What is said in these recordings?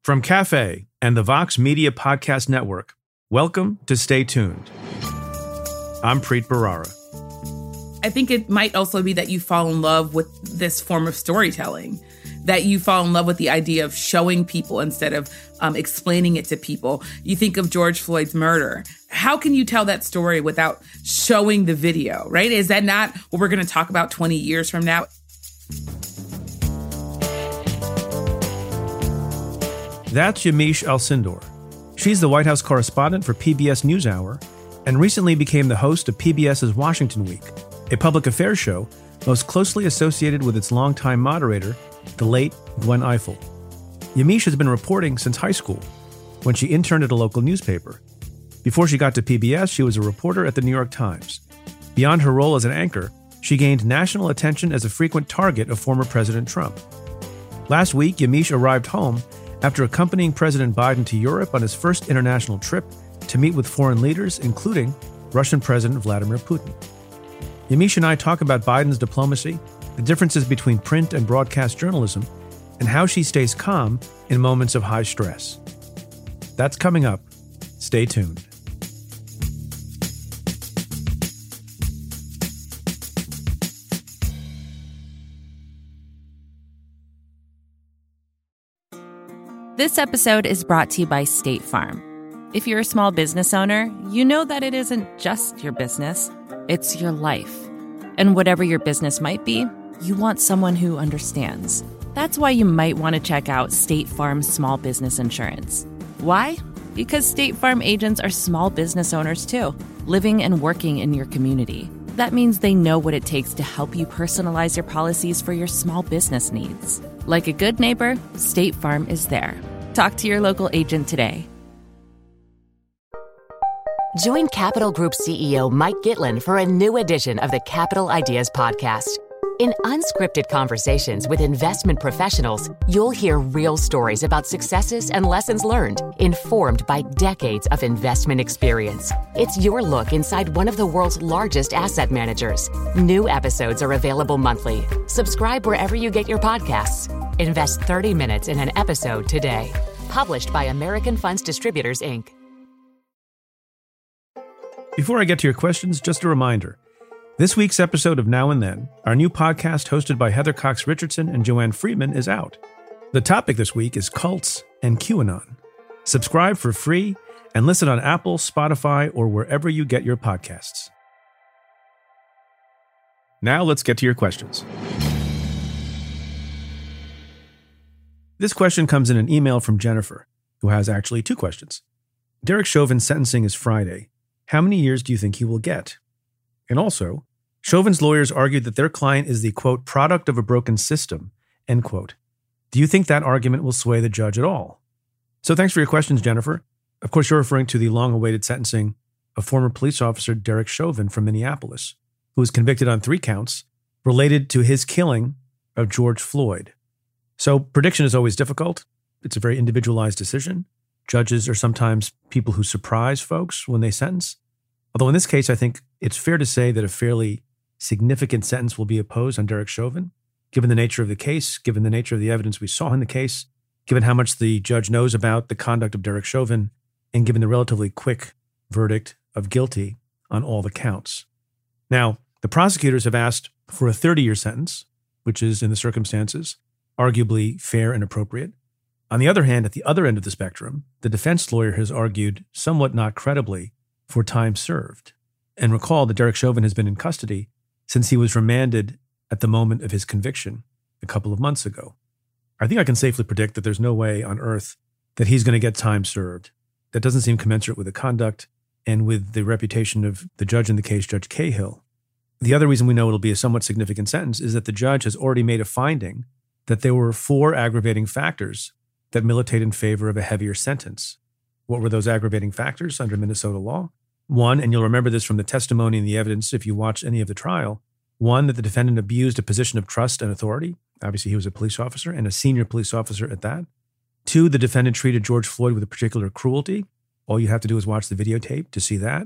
From Cafe and the Vox Media Podcast Network, welcome to Stay Tuned. I'm Preet Bharara. I think it might also be that you fall in love with this form of storytelling, that you fall in love with the idea of showing people instead of explaining it to people. You think of George Floyd's murder. How can you tell that story without showing the video, right? Is that not what we're going to talk about 20 years from now? That's Yamiche Alcindor. She's the White House correspondent for PBS NewsHour and recently became the host of PBS's Washington Week, a public affairs show most closely associated with its longtime moderator, the late Gwen Ifill. Yamiche has been reporting since high school, when she interned at a local newspaper. Before she got to PBS, she was a reporter at the New York Times. Beyond her role as an anchor, she gained national attention as a frequent target of former President Trump. Last week, Yamiche arrived home after accompanying President Biden to Europe on his first international trip to meet with foreign leaders, including Russian President Vladimir Putin. Yamiche and I talk about Biden's diplomacy, the differences between print and broadcast journalism, and how she stays calm in moments of high stress. That's coming up. Stay tuned. This episode is brought to you by State Farm. If you're a small business owner, you know that it isn't just your business, it's your life. And whatever your business might be, you want someone who understands. That's why you might want to check out State Farm's small business insurance. Why? Because State Farm agents are small business owners too, living and working in your community. That means they know what it takes to help you personalize your policies for your small business needs. Like a good neighbor, State Farm is there. Talk to your local agent today. Join Capital Group CEO Mike Gitlin for a new edition of the Capital Ideas Podcast. In unscripted conversations with investment professionals, you'll hear real stories about successes and lessons learned, informed by decades of investment experience. It's your look inside one of the world's largest asset managers. New episodes are available monthly. Subscribe wherever you get your podcasts. Invest 30 minutes in an episode today. Published by American Funds Distributors, Inc. Before I get to your questions, just a reminder. This week's episode of Now and Then, our new podcast hosted by Heather Cox Richardson and Joanne Friedman, is out. The topic this week is cults and QAnon. Subscribe for free and listen on Apple, Spotify, or wherever you get your podcasts. Now let's get to your questions. This question comes in an email from Jennifer, who has actually two questions. Derek Chauvin's sentencing is Friday. How many years do you think he will get? And also, Chauvin's lawyers argued that their client is the, quote, product of a broken system, end quote. Do you think that argument will sway the judge at all? So thanks for your questions, Jennifer. Of course, you're referring to the long-awaited sentencing of former police officer Derek Chauvin from Minneapolis, who was convicted on 3 counts related to his killing of George Floyd. So prediction is always difficult. It's a very individualized decision. Judges are sometimes people who surprise folks when they sentence. Although in this case, I think it's fair to say that a fairly significant sentence will be imposed on Derek Chauvin, given the nature of the case, given the nature of the evidence we saw in the case, given how much the judge knows about the conduct of Derek Chauvin, and given the relatively quick verdict of guilty on all the counts. Now, the prosecutors have asked for a 30-year sentence, which is, in the circumstances, arguably fair and appropriate. On the other hand, at the other end of the spectrum, the defense lawyer has argued, somewhat not credibly, for time served. And recall that Derek Chauvin has been in custody since he was remanded at the moment of his conviction a couple of months ago. I think I can safely predict that there's no way on earth that he's going to get time served. That doesn't seem commensurate with the conduct and with the reputation of the judge in the case, Judge Cahill. The other reason we know it'll be a somewhat significant sentence is that the judge has already made a finding that there were 4 aggravating factors that militate in favor of a heavier sentence. What were those aggravating factors under Minnesota law? 1, and you'll remember this from the testimony and the evidence if you watch any of the trial, 1, that the defendant abused a position of trust and authority. Obviously, he was a police officer and a senior police officer at that. 2, the defendant treated George Floyd with a particular cruelty. All you have to do is watch the videotape to see that.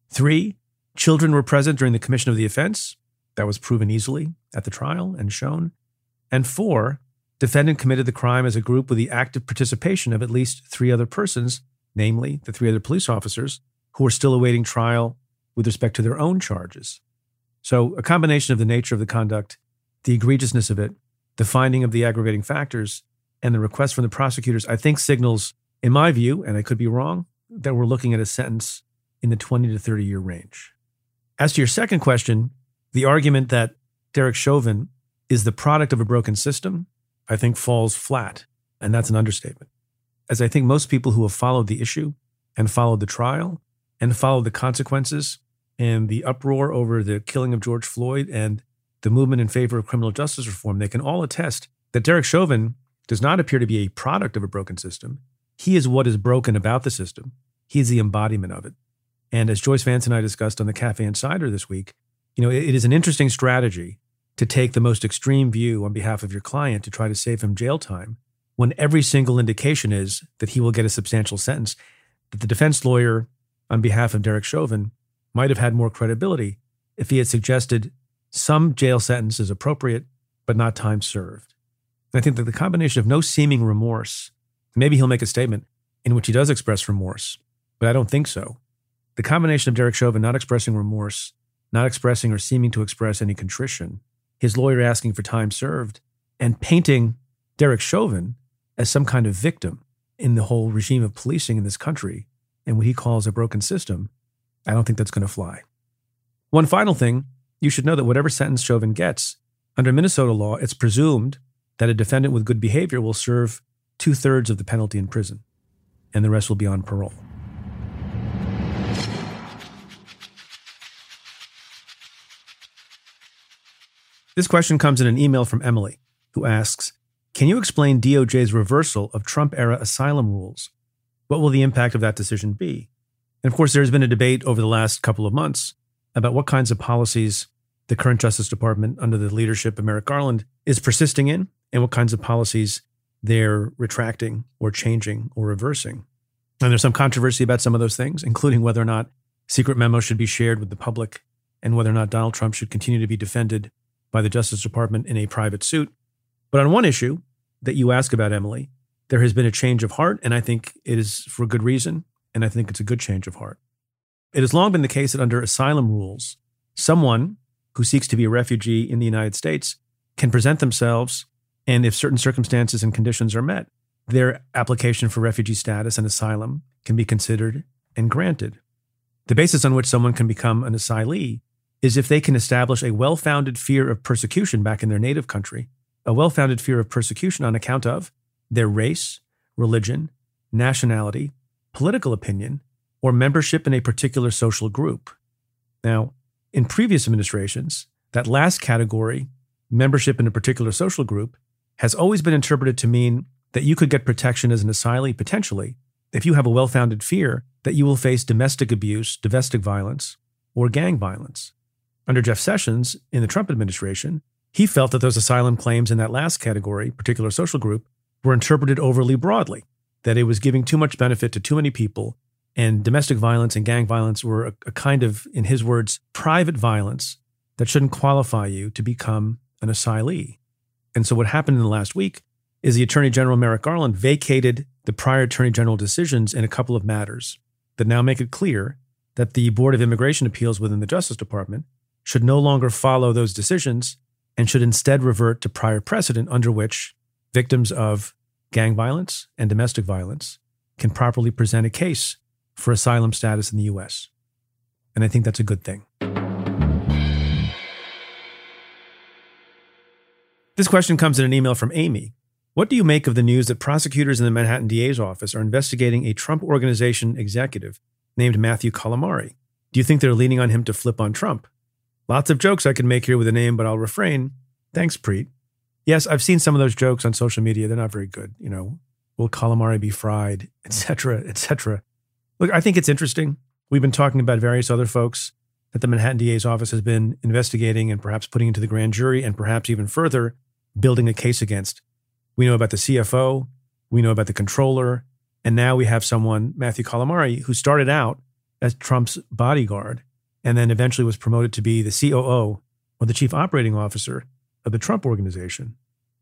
3, children were present during the commission of the offense. That was proven easily at the trial and shown. And 4, defendant committed the crime as a group with the active participation of at least 3 other persons, namely the 3 other police officers who are still awaiting trial with respect to their own charges. So a combination of the nature of the conduct, the egregiousness of it, the finding of the aggravating factors, and the request from the prosecutors, I think signals, in my view, and I could be wrong, that we're looking at a sentence in the 20 to 30-year range. As to your second question, the argument that Derek Chauvin is the product of a broken system, I think falls flat, and that's an understatement. As I think most people who have followed the issue and followed the trial and followed the consequences and the uproar over the killing of George Floyd and the movement in favor of criminal justice reform, they can all attest that Derek Chauvin does not appear to be a product of a broken system. He is what is broken about the system. He is the embodiment of it. And as Joyce Vance and I discussed on the Cafe Insider this week, it is an interesting strategy to take the most extreme view on behalf of your client to try to save him jail time when every single indication is that he will get a substantial sentence, that the defense lawyer on behalf of Derek Chauvin might have had more credibility if he had suggested some jail sentence is appropriate, but not time served. And I think that the combination of no seeming remorse, maybe he'll make a statement in which he does express remorse, but I don't think so. The combination of Derek Chauvin not expressing remorse, not expressing or seeming to express any contrition, his lawyer asking for time served, and painting Derek Chauvin as some kind of victim in the whole regime of policing in this country and what he calls a broken system, I don't think that's going to fly. One final thing, you should know that whatever sentence Chauvin gets, under Minnesota law, it's presumed that a defendant with good behavior will serve 2/3 of the penalty in prison, and the rest will be on parole. This question comes in an email from Emily, who asks, can you explain DOJ's reversal of Trump-era asylum rules? What will the impact of that decision be? And of course, there's been a debate over the last couple of months about what kinds of policies the current Justice Department under the leadership of Merrick Garland is persisting in and what kinds of policies they're retracting or changing or reversing. And there's some controversy about some of those things, including whether or not secret memos should be shared with the public and whether or not Donald Trump should continue to be defended by the Justice Department in a private suit. But on one issue that you ask about, Emily, there has been a change of heart, and I think it is for good reason, and I think it's a good change of heart. It has long been the case that under asylum rules, someone who seeks to be a refugee in the United States can present themselves, and if certain circumstances and conditions are met, their application for refugee status and asylum can be considered and granted. The basis on which someone can become an asylee is if they can establish a well-founded fear of persecution back in their native country, a well-founded fear of persecution on account of their race, religion, nationality, political opinion, or membership in a particular social group. Now, in previous administrations, that last category, membership in a particular social group, has always been interpreted to mean that you could get protection as an asylee potentially if you have a well-founded fear that you will face domestic abuse, domestic violence, or gang violence. Under Jeff Sessions, in the Trump administration, he felt that those asylum claims in that last category, particular social group, were interpreted overly broadly, that it was giving too much benefit to too many people, and domestic violence and gang violence were a kind of, in his words, private violence that shouldn't qualify you to become an asylee. And so what happened in the last week is the Attorney General Merrick Garland vacated the prior Attorney General decisions in a couple of matters that now make it clear that the Board of Immigration Appeals within the Justice Department should no longer follow those decisions and should instead revert to prior precedent under which victims of gang violence and domestic violence can properly present a case for asylum status in the U.S. And I think that's a good thing. This question comes in an email from Amy. What do you make of the news that prosecutors in the Manhattan DA's office are investigating a Trump Organization executive named Matthew Calamari? Do you think they're leaning on him to flip on Trump? Lots of jokes I can make here with a name, but I'll refrain. Thanks, Preet. Yes, I've seen some of those jokes on social media. They're not very good. Will calamari be fried, et cetera, et cetera. Look, I think it's interesting. We've been talking about various other folks that the Manhattan DA's office has been investigating and perhaps putting into the grand jury and perhaps even further building a case against. We know about the CFO. We know about the controller. And now we have someone, Matthew Calamari, who started out as Trump's bodyguard and then eventually was promoted to be the COO or the chief operating officer of the Trump Organization.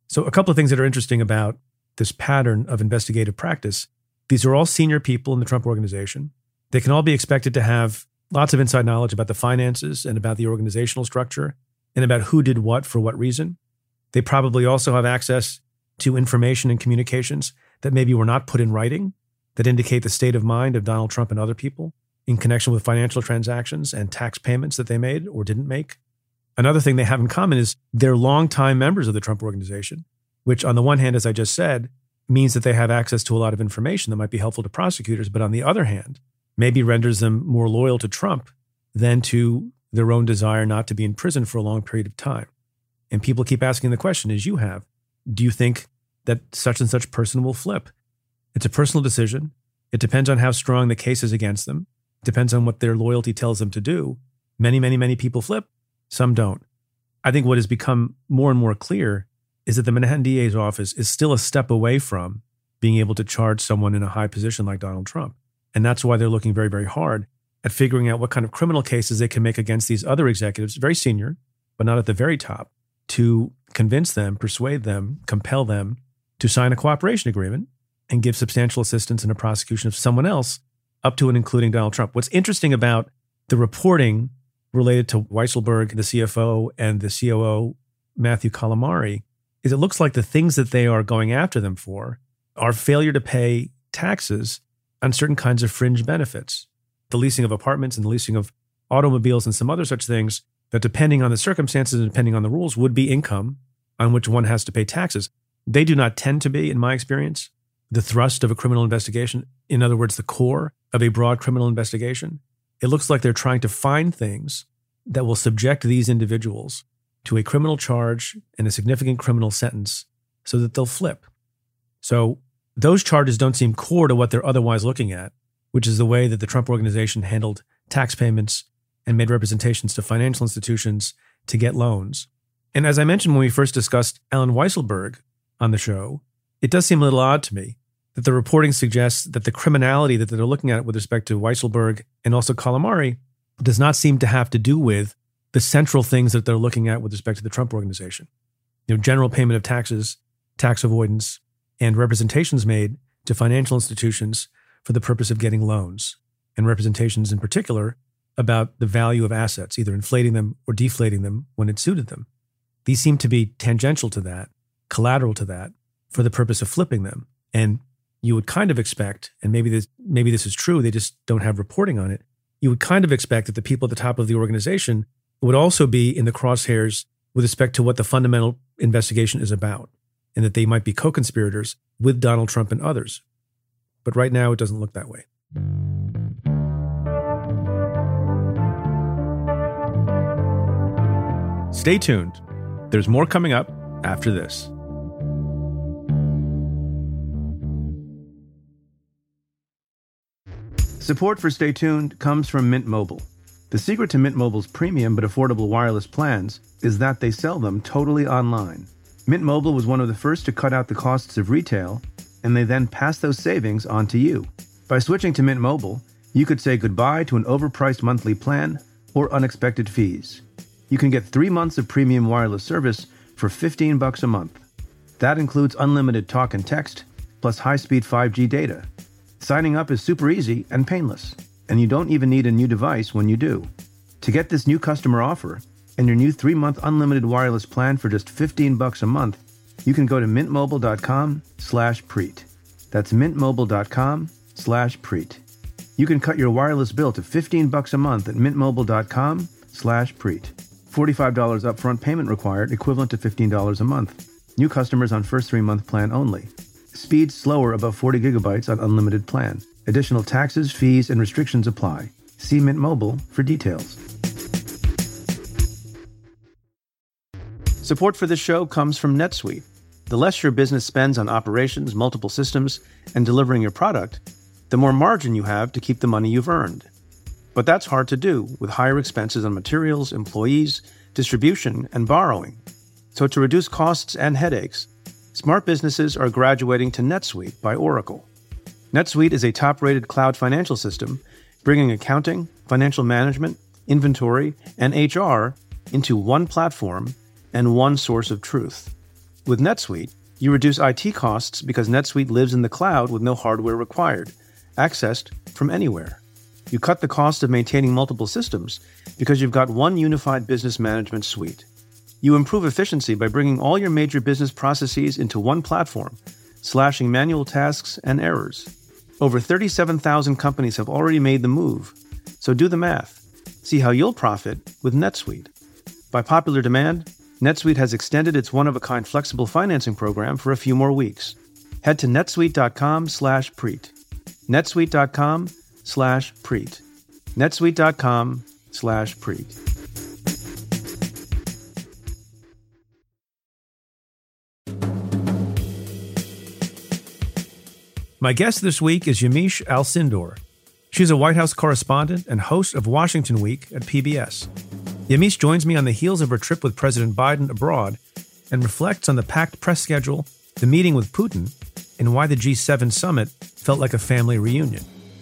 So a couple of things that are interesting about this pattern of investigative practice. These are all senior people in the Trump organization. They can all be expected to have lots of inside knowledge about the finances and about the organizational structure and about who did what for what reason. They probably also have access to information and communications that maybe were not put in writing that indicate the state of mind of Donald Trump and other people in connection with financial transactions and tax payments that they made or didn't make. Another thing they have in common is they're longtime members of the Trump organization, which on the one hand, as I just said, means that they have access to a lot of information that might be helpful to prosecutors, but on the other hand, maybe renders them more loyal to Trump than to their own desire not to be in prison for a long period of time. And people keep asking the question, as you have, do you think that such and such person will flip? It's a personal decision. It depends on how strong the case is against them. It depends on what their loyalty tells them to do. Many people flip. Some don't. I think what has become more and more clear is that the Manhattan DA's office is still a step away from being able to charge someone in a high position like Donald Trump. And that's why they're looking very, very hard at figuring out what kind of criminal cases they can make against these other executives, very senior, but not at the very top, to convince them, persuade them, compel them to sign a cooperation agreement and give substantial assistance in a prosecution of someone else, up to and including Donald Trump. What's interesting about the reporting related to Weisselberg, the CFO, and the COO, Matthew Calamari, is it looks like the things that they are going after them for are failure to pay taxes on certain kinds of fringe benefits, the leasing of apartments and the leasing of automobiles and some other such things that, depending on the circumstances and depending on the rules, would be income on which one has to pay taxes. They do not tend to be, in my experience, the thrust of a criminal investigation. In other words, the core of a broad criminal investigation. It looks like they're trying to find things that will subject these individuals to a criminal charge and a significant criminal sentence so that they'll flip. So those charges don't seem core to what they're otherwise looking at, which is the way that the Trump organization handled tax payments and made representations to financial institutions to get loans. And as I mentioned when we first discussed Allen Weisselberg on the show, it does seem a little odd to me that the reporting suggests that the criminality that they're looking at with respect to Weisselberg and also Calamari does not seem to have to do with the central things that they're looking at with respect to the Trump organization. General payment of taxes, tax avoidance, and representations made to financial institutions for the purpose of getting loans, and representations in particular about the value of assets, either inflating them or deflating them when it suited them. These seem to be tangential to that, collateral to that, for the purpose of flipping them. And you would kind of expect, and maybe this is true, they just don't have reporting on it, you would kind of expect that the people at the top of the organization would also be in the crosshairs with respect to what the fundamental investigation is about, and that they might be co-conspirators with Donald Trump and others. But right now, it doesn't look that way. Stay tuned. There's more coming up after this. Support for Stay Tuned comes from Mint Mobile. The secret to Mint Mobile's premium but affordable wireless plans is that they sell them totally online. Mint Mobile was one of the first to cut out the costs of retail, and they then pass those savings on to you. By switching to Mint Mobile, you could say goodbye to an overpriced monthly plan or unexpected fees. You can get 3 months of premium wireless service for $15 a month. That includes unlimited talk and text, plus high-speed 5G data. Signing up is super easy and painless, and you don't even need a new device when you do. To get this new customer offer and your new 3-month unlimited wireless plan for just $15 a month, you can go to mintmobile.com/Preet. That's mintmobile.com/Preet. You can cut your wireless bill to $15 a month at mintmobile.com/Preet. $45 upfront payment required, equivalent to $15 a month. New customers on first 3-month plan only. Speed slower above 40 gigabytes on unlimited plan. Additional taxes, fees, and restrictions apply. See Mint Mobile for details. Support for this show comes from NetSuite. The less your business spends on operations, multiple systems, and delivering your product, the more margin you have to keep the money you've earned. But that's hard to do with higher expenses on materials, employees, distribution, and borrowing. So to reduce costs and headaches, smart businesses are graduating to NetSuite by Oracle. NetSuite is a top-rated cloud financial system, bringing accounting, financial management, inventory, and HR into one platform and one source of truth. With NetSuite, you reduce IT costs because NetSuite lives in the cloud with no hardware required, accessed from anywhere. You cut the cost of maintaining multiple systems because you've got one unified business management suite. You improve efficiency by bringing all your major business processes into one platform, slashing manual tasks and errors. Over 37,000 companies have already made the move, so do the math. See how you'll profit with NetSuite. By popular demand, NetSuite has extended its one-of-a-kind flexible financing program for a few more weeks. Head to netsuite.com/Preet. netsuite.com/Preet. netsuite.com/Preet. My guest this week is Yamiche Alcindor. She's a White House correspondent and host of Washington Week at PBS. Yamiche joins me on the heels of her trip with President Biden abroad and reflects on the packed press schedule, the meeting with Putin, and why the G7 summit felt like a family reunion.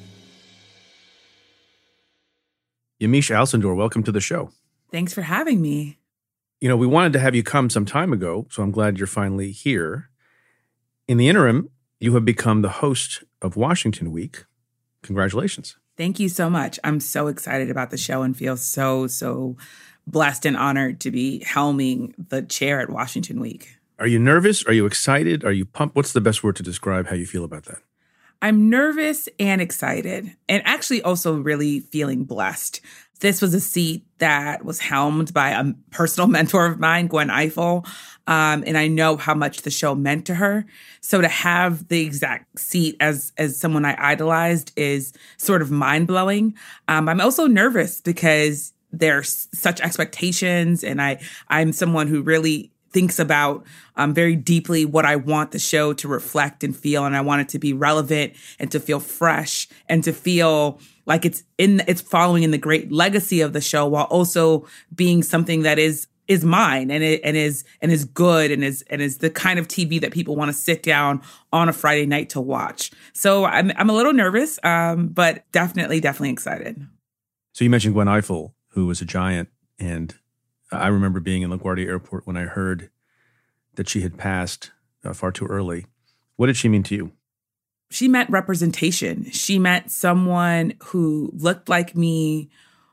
Yamiche Alcindor, welcome to the show. Thanks for having me. You know, we wanted to have you come some time ago, so I'm glad you're finally here. In the interim, you have become the host of Washington Week. Congratulations. Thank you so much. I'm so excited about the show and feel so blessed and honored to be helming the chair at Washington Week. Are you nervous? Are you excited? Are you pumped? What's the best word to describe how you feel about that? I'm nervous and excited, and actually also really feeling blessed. This was a seat that was helmed by a personal mentor of mine, Gwen Ifill, and I know how much the show meant to her. So to have the exact seat as someone I idolized is sort of mind-blowing. I'm also nervous because there's such expectations, and I'm someone who really thinks about very deeply what I want the show to reflect and feel. And I want it to be relevant and to feel fresh and to feel like it's following in the great legacy of the show while also being something that is mine and is good and is the kind of TV that people want to sit down on a Friday night to watch. So I'm a little nervous, but definitely excited. So you mentioned Gwen Ifill, who was a giant, and I remember being in LaGuardia Airport when I heard that she had passed far too early. What did she mean to you? She meant representation. She meant someone who looked like me,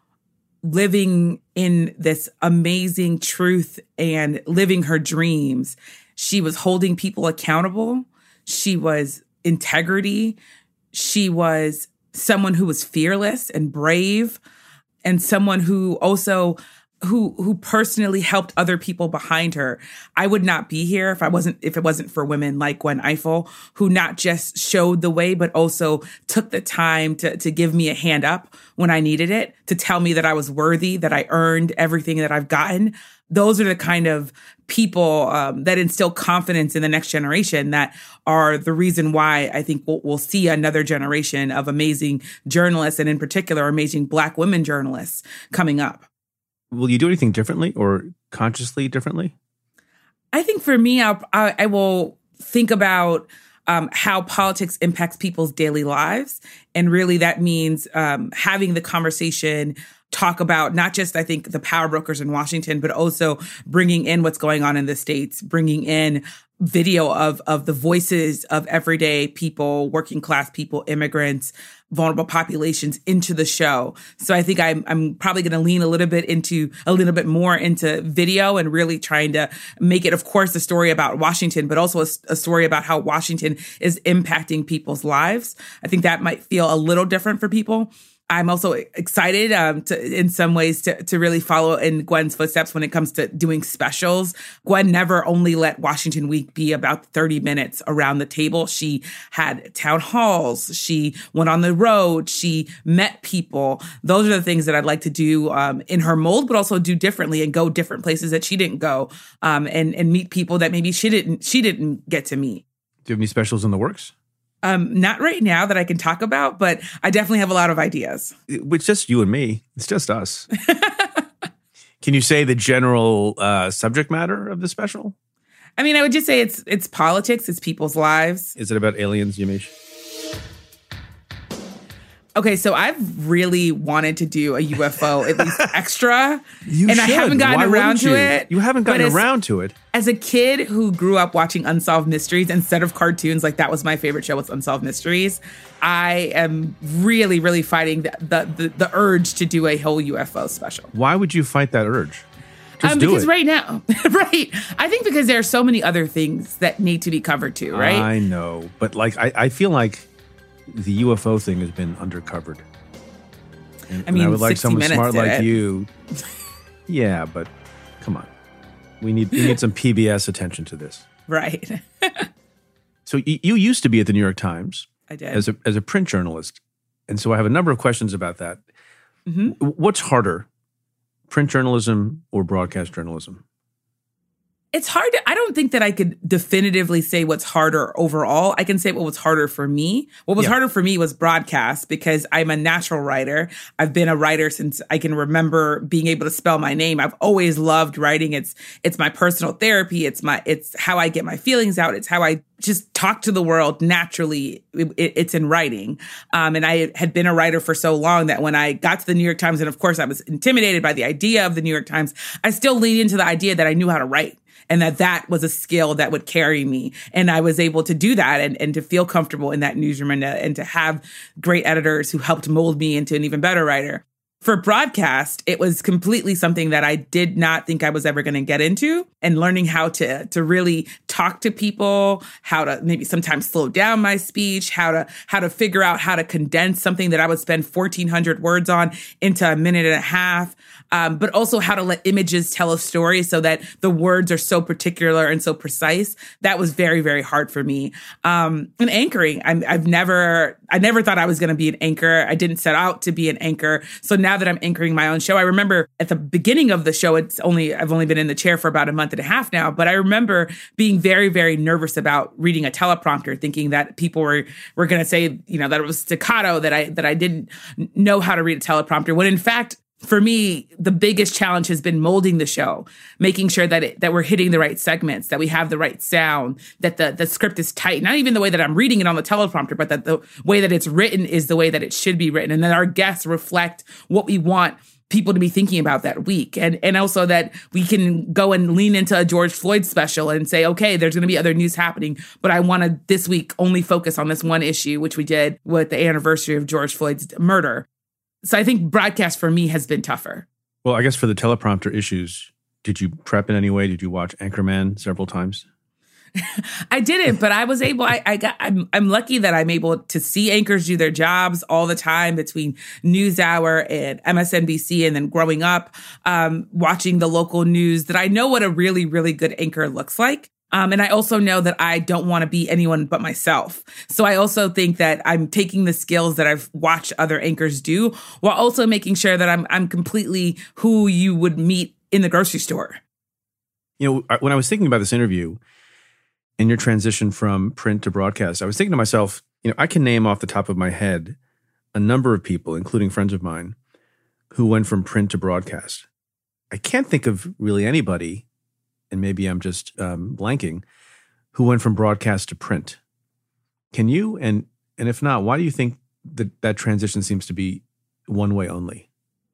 living in this amazing truth and living her dreams. She was holding people accountable. She was integrity. She was someone who was fearless and brave, and someone who also who personally helped other people behind her. I would not be here if it wasn't for women like Gwen Ifill, who not just showed the way, but also took the time to give me a hand up when I needed it, to tell me that I was worthy, that I earned everything that I've gotten. Those are the kind of people that instill confidence in the next generation, that are the reason why I think we'll see another generation of amazing journalists, and in particular, amazing Black women journalists coming up. Will you do anything differently or consciously differently? I think for me, I will think about how politics impacts people's daily lives. And really that means having the conversation, talk about not just, I think, the power brokers in Washington, but also bringing in what's going on in the states, bringing in video of the voices of everyday people, working class people, immigrants, vulnerable populations into the show. So I think I'm probably going to lean a little bit more into video and really trying to make it, of course, a story about Washington, but also a story about how Washington is impacting people's lives. I think that might feel a little different for people. I'm also excited in some ways to really follow in Gwen's footsteps when it comes to doing specials. Gwen never only let Washington Week be about 30 minutes around the table. She had town halls. She went on the road. She met people. Those are the things that I'd like to do in her mold, but also do differently and go different places that she didn't go, and meet people that maybe she didn't get to meet. Do you have any specials in the works? Not right now that I can talk about, but I definitely have a lot of ideas. It's just you and me. It's just us. Can you say the general subject matter of the special? I mean, I would just say it's politics. It's people's lives. Is it about aliens, Yamiche? Okay, so I've really wanted to do a UFO, at least extra. You and should. I haven't gotten Why around to you? it. You haven't gotten around to it. As a kid who grew up watching Unsolved Mysteries instead of cartoons, like that was my favorite show, was Unsolved Mysteries. I am really, really fighting the urge to do a whole UFO special. Why would you fight that urge? Just do because it. right now, right? I think because there are so many other things that need to be covered too, right? I know, but like I feel like the UFO thing has been undercovered. And I would like someone smart like you. Yeah, but come on. We need some PBS attention to this. Right. So you used to be at the New York Times. I did. As a print journalist. And so I have a number of questions about that. Mm-hmm. What's harder, print journalism or broadcast journalism? It's hard I don't think that I could definitively say what's harder overall. I can say what was harder for me. What was harder for me was broadcast because I'm a natural writer. I've been a writer since I can remember being able to spell my name. I've always loved writing. It's my personal therapy. It's how I get my feelings out. It's how I just talk to the world naturally. It's in writing. And I had been a writer for so long that when I got to the New York Times, and of course I was intimidated by the idea of the New York Times, I still leaned into the idea that I knew how to write. And that was a skill that would carry me. And I was able to do that and to feel comfortable in that newsroom and to have great editors who helped mold me into an even better writer. For broadcast, it was completely something that I did not think I was ever going to get into, and learning how to really talk to people, how to maybe sometimes slow down my speech, how to figure out how to condense something that I would spend 1,400 words on into a minute and a half. But also how to let images tell a story so that the words are so particular and so precise. That was very, very hard for me. And anchoring, I never thought I was going to be an anchor. I didn't set out to be an anchor. So now that I'm anchoring my own show, I remember at the beginning of the show, I've only been in the chair for about a month and a half now, but I remember being very, very nervous about reading a teleprompter, thinking that people were going to say, that it was staccato, that I didn't know how to read a teleprompter, when in fact, for me, the biggest challenge has been molding the show, making sure that we're hitting the right segments, that we have the right sound, that the script is tight. Not even the way that I'm reading it on the teleprompter, but that the way that it's written is the way that it should be written, and that our guests reflect what we want people to be thinking about that week. And also that we can go and lean into a George Floyd special and say, okay, there's going to be other news happening, but I want to this week only focus on this one issue, which we did with the anniversary of George Floyd's murder. So I think broadcast for me has been tougher. Well, I guess for the teleprompter issues, did you prep in any way? Did you watch Anchorman several times? I didn't, but I was able. I'm lucky that I'm able to see anchors do their jobs all the time between NewsHour and MSNBC, and then growing up, watching the local news. That I know what a really, really good anchor looks like. And I also know that I don't want to be anyone but myself. So I also think that I'm taking the skills that I've watched other anchors do, while also making sure that I'm completely who you would meet in the grocery store. When I was thinking about this interview and your transition from print to broadcast, I was thinking to myself, I can name off the top of my head a number of people, including friends of mine, who went from print to broadcast. I can't think of really anybody, and maybe I'm just blanking, who went from broadcast to print. Can you? And if not, why do you think that transition seems to be one way only?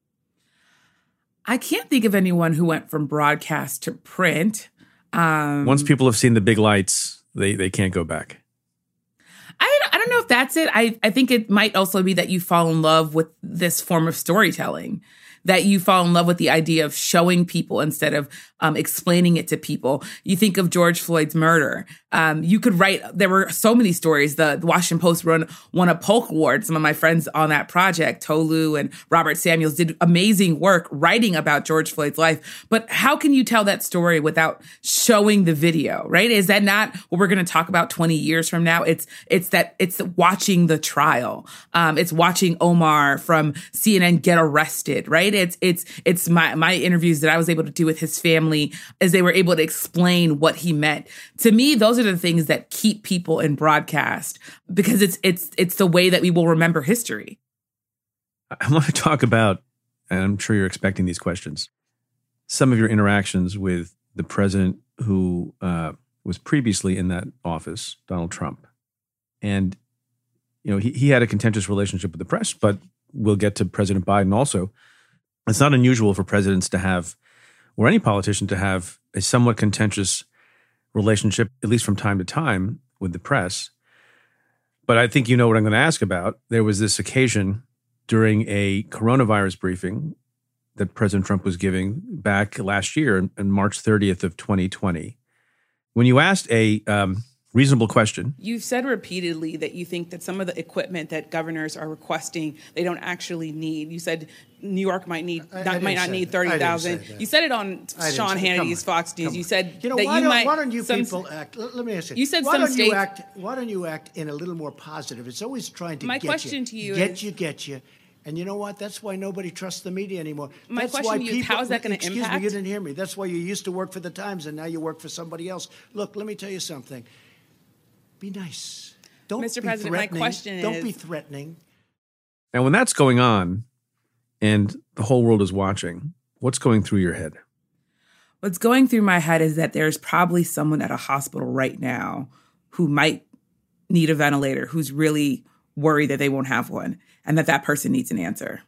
I can't think of anyone who went from broadcast to print. Once people have seen the big lights, they can't go back. I don't know if that's it. I think it might also be that you fall in love with this form of storytelling, that you fall in love with the idea of showing people instead of explaining it to people. You think of George Floyd's murder. You could write, there were so many stories. The Washington Post won a Polk Award. Some of my friends on that project, Tolu and Robert Samuels, did amazing work writing about George Floyd's life. But how can you tell that story without showing the video, right? Is that not what we're going to talk about 20 years from now? It's watching the trial. It's watching Omar from CNN get arrested, right? It's my interviews that I was able to do with his family as they were able to explain what he meant. To me, those are the things that keep people in broadcast, because it's the way that we will remember history. I want to talk about, and I'm sure you're expecting these questions, some of your interactions with the president who was previously in that office, Donald Trump. And he had a contentious relationship with the press, but we'll get to President Biden also. It's not unusual for presidents to have, or any politician to have, a somewhat contentious relationship, at least from time to time, with the press. But I think you know what I'm going to ask about. There was this occasion during a coronavirus briefing that President Trump was giving back last year on March 30th of 2020. When you asked a reasonable question. You've said repeatedly that you think that some of the equipment that governors are requesting, they don't actually need. You said New York might not need 30,000. You said it on Sean Hannity's Fox News. You said that why don't you people act? Let me ask you. You said why some don't states. Why don't you act in a little more positive? It's always trying to My get question to you get you. And you know what? That's why nobody trusts the media anymore. My That's question why to you is, how is that going to impact? Excuse me, you didn't hear me. That's why you used to work for the Times and now you work for somebody else. Look, let me tell you something. Be nice. Don't Mr. be President, my question is... Don't be threatening. And when that's going on and the whole world is watching, what's going through your head? What's going through my head is that there's probably someone at a hospital right now who might need a ventilator, who's really worried that they won't have one, and that person needs an answer.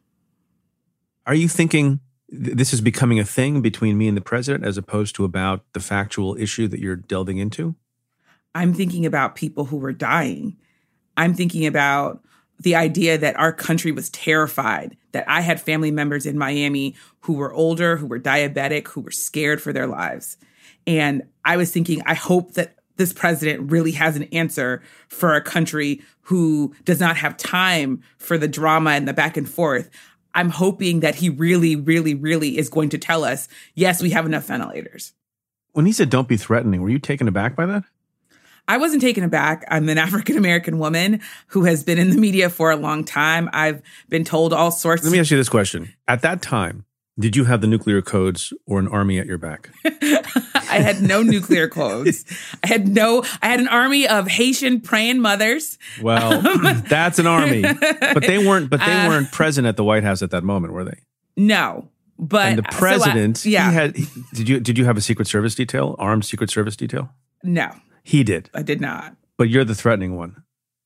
Are you thinking this is becoming a thing between me and the president as opposed to about the factual issue that you're delving into? I'm thinking about people who were dying. I'm thinking about the idea that our country was terrified, that I had family members in Miami who were older, who were diabetic, who were scared for their lives. And I was thinking, I hope that this president really has an answer for a country who does not have time for the drama and the back and forth. I'm hoping that he really, really, really is going to tell us, yes, we have enough ventilators. When he said don't be threatening, were you taken aback by that? I wasn't taken aback. I'm an African-American woman who has been in the media for a long time. I've been told all sorts. Let me ask you this question. At that time, did you have the nuclear codes or an army at your back? I had no nuclear codes. I had an army of Haitian praying mothers. Well, that's an army. But they weren't present at the White House at that moment, were they? No. But and the president, did you have a Secret Service detail, armed Secret Service detail? No. He did. I did not. But you're the threatening one.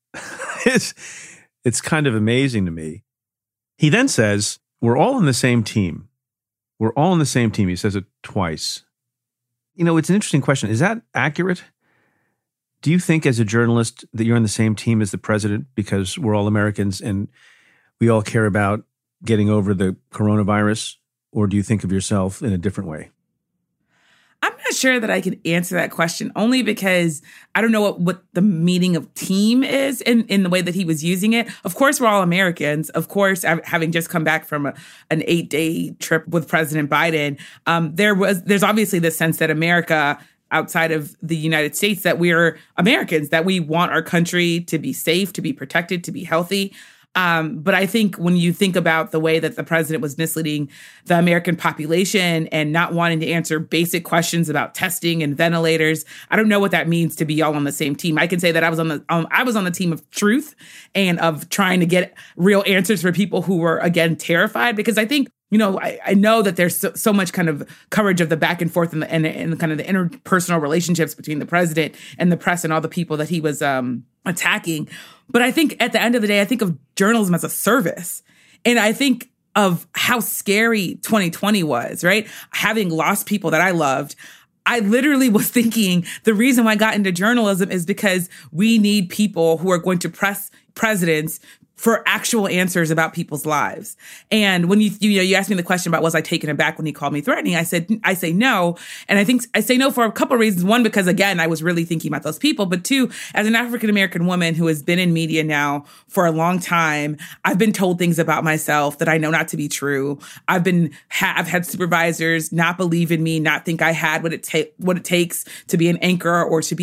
It's kind of amazing to me. He then says, we're all on the same team. We're all on the same team. He says it twice. It's an interesting question. Is that accurate? Do you think as a journalist that you're on the same team as the president because we're all Americans and we all care about getting over the coronavirus? Or do you think of yourself in a different way? I'm not sure that I can answer that question, only because I don't know what the meaning of team is in the way that he was using it. Of course, we're all Americans. Of course, having just come back from an 8-day trip with President Biden, there's obviously this sense that America, outside of the United States, that we're Americans, that we want our country to be safe, to be protected, to be healthy. But I think when you think about the way that the president was misleading the American population and not wanting to answer basic questions about testing and ventilators, I don't know what that means to be all on the same team. I can say that I was on the team of truth and of trying to get real answers for people who were, again, terrified, because I think, I know that there's so much kind of coverage of the back and forth and kind of the interpersonal relationships between the president and the press and all the people that he was attacking. But I think at the end of the day, I think of journalism as a service. And I think of how scary 2020 was, right? Having lost people that I loved, I literally was thinking the reason why I got into journalism is because we need people who are going to press presidents for actual answers about people's lives. And when you asked me the question about was I taken aback when he called me threatening, I say no. And I think I say no for a couple of reasons. One, because again, I was really thinking about those people. But two, as an African-American woman who has been in media now for a long time, I've been told things about myself that I know not to be true. I've had supervisors not believe in me, not think I had what it takes to be an anchor or to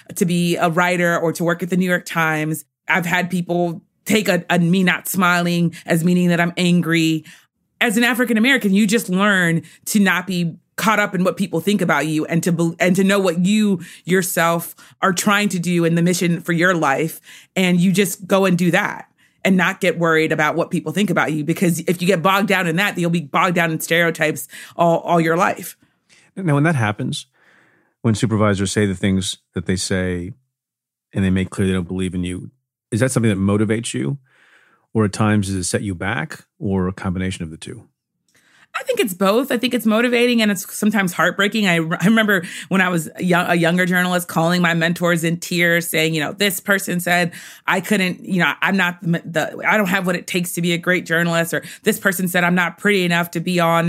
be a writer or to work at the New York Times. I've had people take a me not smiling as meaning that I'm angry. As an African-American, you just learn to not be caught up in what people think about you and to know what you yourself are trying to do in the mission for your life. And you just go and do that and not get worried about what people think about you. Because if you get bogged down in that, you'll be bogged down in stereotypes all your life. Now, when that happens, when supervisors say the things that they say and they make clear they don't believe in you, Is that something that motivates you? Or at times does it set you back, or a combination of the two? I think it's both. I think it's motivating and it's sometimes heartbreaking. I remember when I was a younger journalist calling my mentors in tears saying, this person said I couldn't, I'm not I don't have what it takes to be a great journalist, or this person said I'm not pretty enough to be on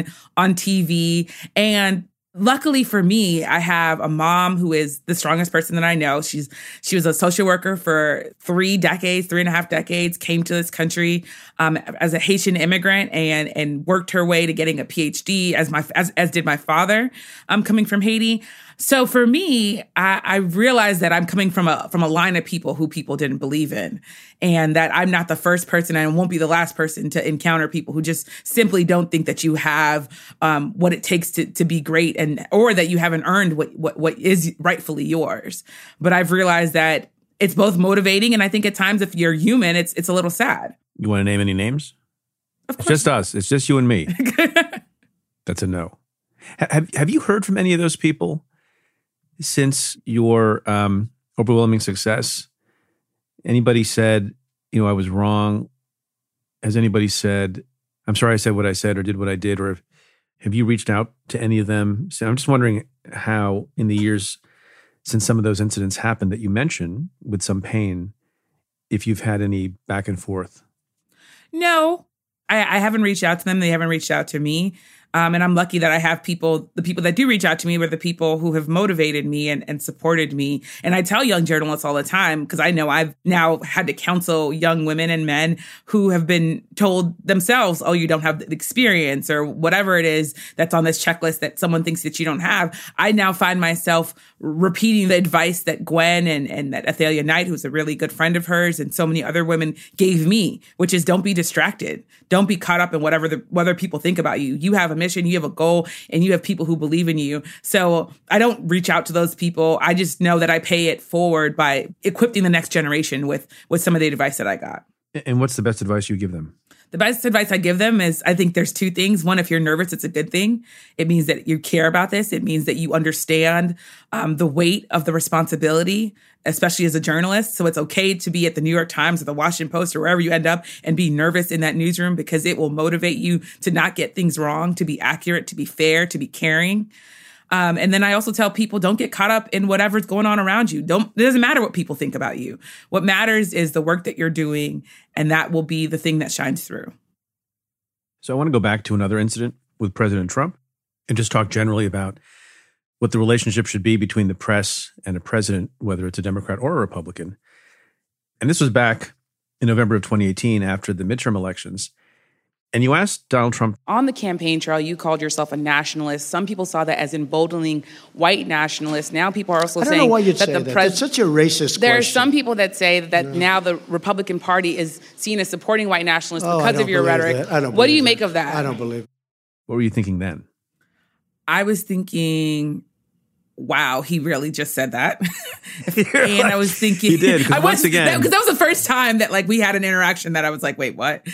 TV. And luckily for me, I have a mom who is the strongest person that I know. She was a social worker for 3.5 decades, came to this country as a Haitian immigrant and worked her way to getting a PhD as did my father, coming from Haiti. So for me, I realized that I'm coming from a line of people who people didn't believe in, and that I'm not the first person and won't be the last person to encounter people who just simply don't think that you have what it takes to be great, or that you haven't earned what is rightfully yours. But I've realized that it's both motivating, and I think at times if you're human, it's a little sad. You want to name any names? Of course. It's just us. It's just you and me. That's a no. Have you heard from any of those people since your overwhelming success? Anybody said, I was wrong? Has anybody said, I'm sorry I said what I said or did what I did? Or have you reached out to any of them? So I'm just wondering how in the years since some of those incidents happened that you mentioned with some pain, if you've had any back and forth. No, I haven't reached out to them. They haven't reached out to me. And I'm lucky that I have the people that do reach out to me were the people who have motivated me and supported me. And I tell young journalists all the time, because I know I've now had to counsel young women and men who have been told themselves, oh, you don't have the experience or whatever it is that's on this checklist that someone thinks that you don't have. I now find myself repeating the advice that Gwen and that Athalia Knight, who's a really good friend of hers, and so many other women gave me, which is don't be distracted. Don't be caught up in whether people think about you. You have a mission, you have a goal, and you have people who believe in you. So I don't reach out to those people. I just know that I pay it forward by equipping the next generation with some of the advice that I got. And what's the best advice you give them? The best advice I give them is, I think there's two things. One, if you're nervous, it's a good thing. It means that you care about this. It means that you understand the weight of the responsibility, especially as a journalist. So it's okay to be at the New York Times or the Washington Post or wherever you end up and be nervous in that newsroom, because it will motivate you to not get things wrong, to be accurate, to be fair, to be caring. And then I also tell people, don't get caught up in whatever's going on around you. It doesn't matter what people think about you. What matters is the work that you're doing, and that will be the thing that shines through. So I want to go back to another incident with President Trump and just talk generally about what the relationship should be between the press and a president, whether it's a Democrat or a Republican. And this was back in November of 2018 after the midterm elections. And you asked Donald Trump. On the campaign trail, you called yourself a nationalist. Some people saw that as emboldening white nationalists. Now people are also saying I don't know why you'd that say the that. president. It's such a racist There question. are some people that say that now the Republican Party is seen as supporting white nationalists because of your rhetoric. What do you make of that? I don't believe it. What were you thinking then? I was thinking, wow, he really just said that. And I was thinking, he did, because once again, because that was the first time that we had an interaction that I was like, wait, what?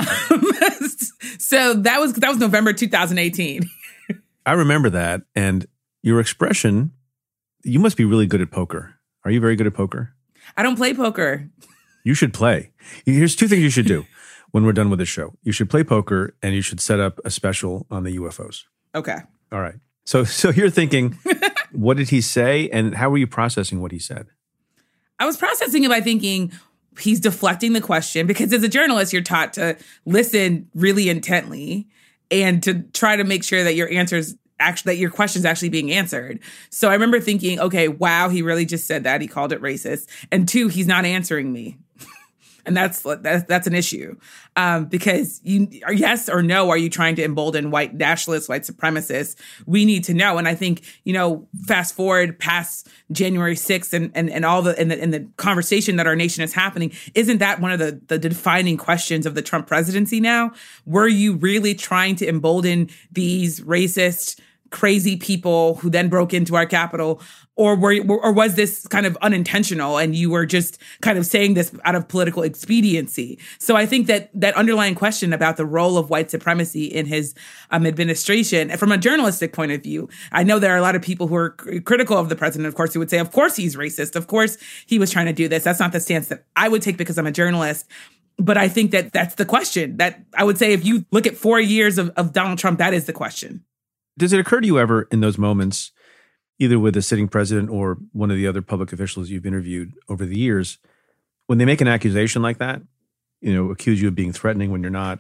So that was November 2018. I remember that. And your expression, you must be really good at poker. Are you very good at poker? I don't play poker. You should play. Here's two things you should do when we're done with this show. You should play poker, and you should set up a special on the UFOs. Okay. All right. So you're thinking, what did he say, and how were you processing what he said? I was processing it by thinking he's deflecting the question, because as a journalist, you're taught to listen really intently and to try to make sure that your question's actually being answered. So I remember thinking, okay, wow, he really just said that. He called it racist. And two, he's not answering me. And that's an issue, because yes or no, are you trying to embolden white nationalists, white supremacists? We need to know. And I think, fast forward past January 6th and all the conversation that our nation is happening, isn't that one of the defining questions of the Trump presidency now? Were you really trying to embolden these racist, crazy people who then broke into our Capitol? Or was this kind of unintentional and you were just kind of saying this out of political expediency? So I think that underlying question about the role of white supremacy in his administration, from a journalistic point of view, I know there are a lot of people who are critical of the president, of course, who would say, of course he's racist. Of course he was trying to do this. That's not the stance that I would take because I'm a journalist. But I think that that's the question. That I would say if you look at 4 years of Donald Trump, that is the question. Does it occur to you ever in those moments, either with the sitting president or one of the other public officials you've interviewed over the years, when they make an accusation like that, accuse you of being threatening when you're not,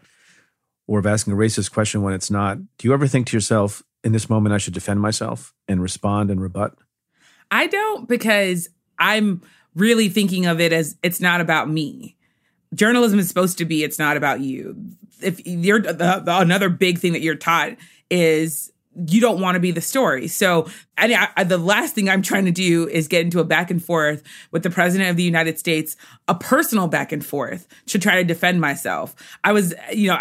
or of asking a racist question when it's not, do you ever think to yourself, in this moment, I should defend myself and respond and rebut? I don't, because I'm really thinking of it as it's not about me. Journalism is supposed to be, it's not about you. If you're another big thing that you're taught is you don't want to be the story. So the last thing I'm trying to do is get into a back and forth with the president of the United States, a personal back and forth to try to defend myself. I was,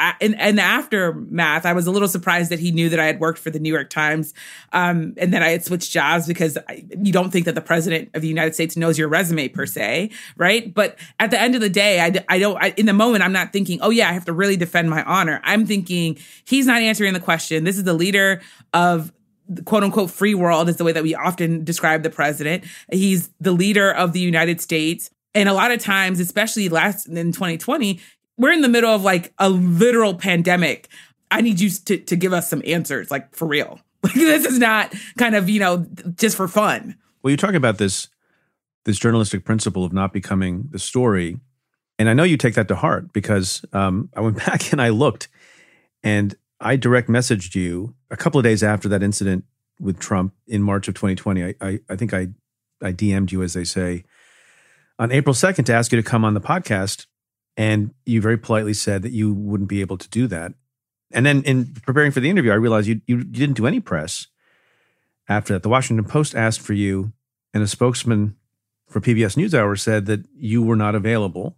in the aftermath, I was a little surprised that he knew that I had worked for the New York Times and that I had switched jobs, because you don't think that the president of the United States knows your resume per se, right? But at the end of the day, in the moment, I'm not thinking, oh yeah, I have to really defend my honor. I'm thinking he's not answering the question. This is the leader of the quote unquote free world, is the way that we often describe the president. He's the leader of the United States. And a lot of times, especially in 2020, we're in the middle of like a literal pandemic. I need you to give us some answers, like for real. Like this is not kind of, just for fun. Well, you talk about this journalistic principle of not becoming the story. And I know you take that to heart, because I went back and I looked, and I direct messaged you a couple of days after that incident with Trump in March of 2020. I think I DM'd you, as they say, on April 2nd to ask you to come on the podcast. And you very politely said that you wouldn't be able to do that. And then in preparing for the interview, I realized you didn't do any press after that. The Washington Post asked for you, and a spokesman for PBS NewsHour said that you were not available.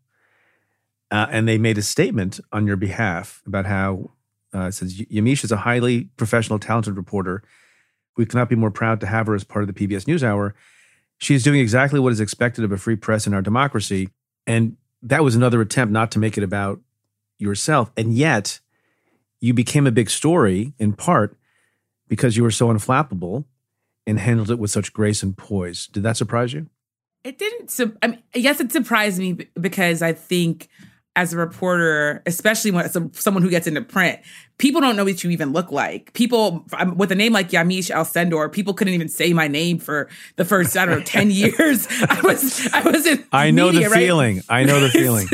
And they made a statement on your behalf about how it says, Yamiche is a highly professional, talented reporter. We cannot be more proud to have her as part of the PBS NewsHour. She is doing exactly what is expected of a free press in our democracy. And that was another attempt not to make it about yourself. And yet, you became a big story in part because you were so unflappable and handled it with such grace and poise. Did that surprise you? It didn't. Yes, it surprised me because I think as a reporter, especially when someone who gets into print, people don't know what you even look like. People with a name like Yamiche Alcindor, people couldn't even say my name for the first, 10 years. I was in I know media, the feeling. Right? I know the feeling.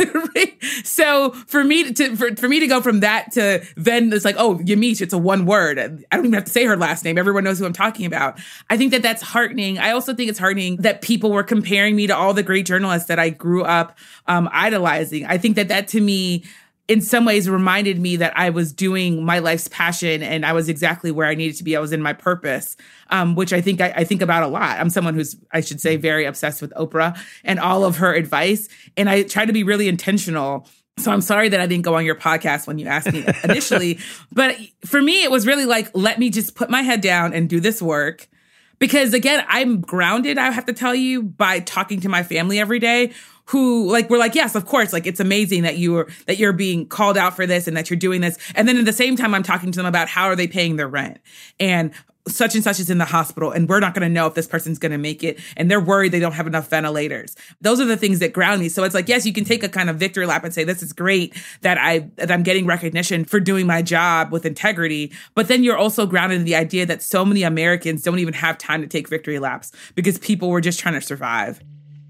So for me to go from that to then it's like, oh, Yamiche, it's a one word. I don't even have to say her last name. Everyone knows who I'm talking about. I think that that's heartening. I also think it's heartening that people were comparing me to all the great journalists that I grew up idolizing. I think that to me, in some ways, reminded me that I was doing my life's passion and I was exactly where I needed to be. I was in my purpose, which I think I think about a lot. I'm someone who's, I should say, very obsessed with Oprah and all of her advice. And I try to be really intentional. So I'm sorry that I didn't go on your podcast when you asked me initially. But for me, it was really like, let me just put my head down and do this work. Because again, I'm grounded, I have to tell you, by talking to my family every day, who we're like, yes, of course, it's amazing that you're being called out for this and that you're doing this. And then at the same time, I'm talking to them about how are they paying their rent, and such is in the hospital, and we're not going to know if this person's going to make it, and they're worried they don't have enough ventilators. Those are the things that ground me. So it's like, yes, you can take a kind of victory lap and say, this is great that I'm getting recognition for doing my job with integrity. But then you're also grounded in the idea that so many Americans don't even have time to take victory laps because people were just trying to survive.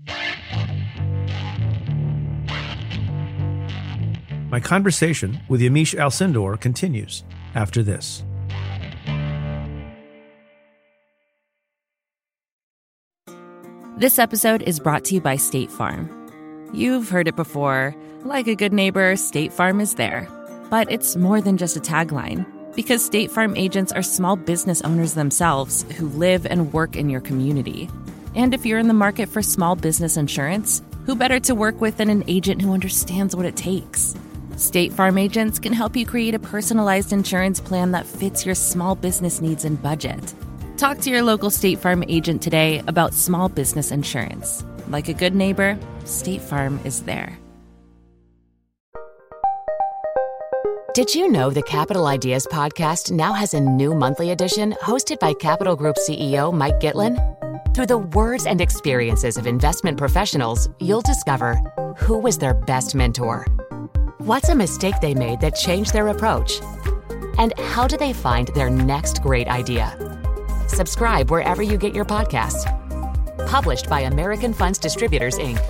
My conversation with Yamiche Alcindor continues after this. This episode is brought to you by State Farm. You've heard it before. Like a good neighbor, State Farm is there. But it's more than just a tagline, because State Farm agents are small business owners themselves who live and work in your community. And if you're in the market for small business insurance, who better to work with than an agent who understands what it takes? State Farm agents can help you create a personalized insurance plan that fits your small business needs and budget. Talk to your local State Farm agent today about small business insurance. Like a good neighbor, State Farm is there. Did you know the Capital Ideas podcast now has a new monthly edition hosted by Capital Group CEO Mike Gitlin? Through the words and experiences of investment professionals, you'll discover who was their best mentor, what's a mistake they made that changed their approach, and how do they find their next great idea. Subscribe wherever you get your podcasts. Published by American Funds Distributors, Inc.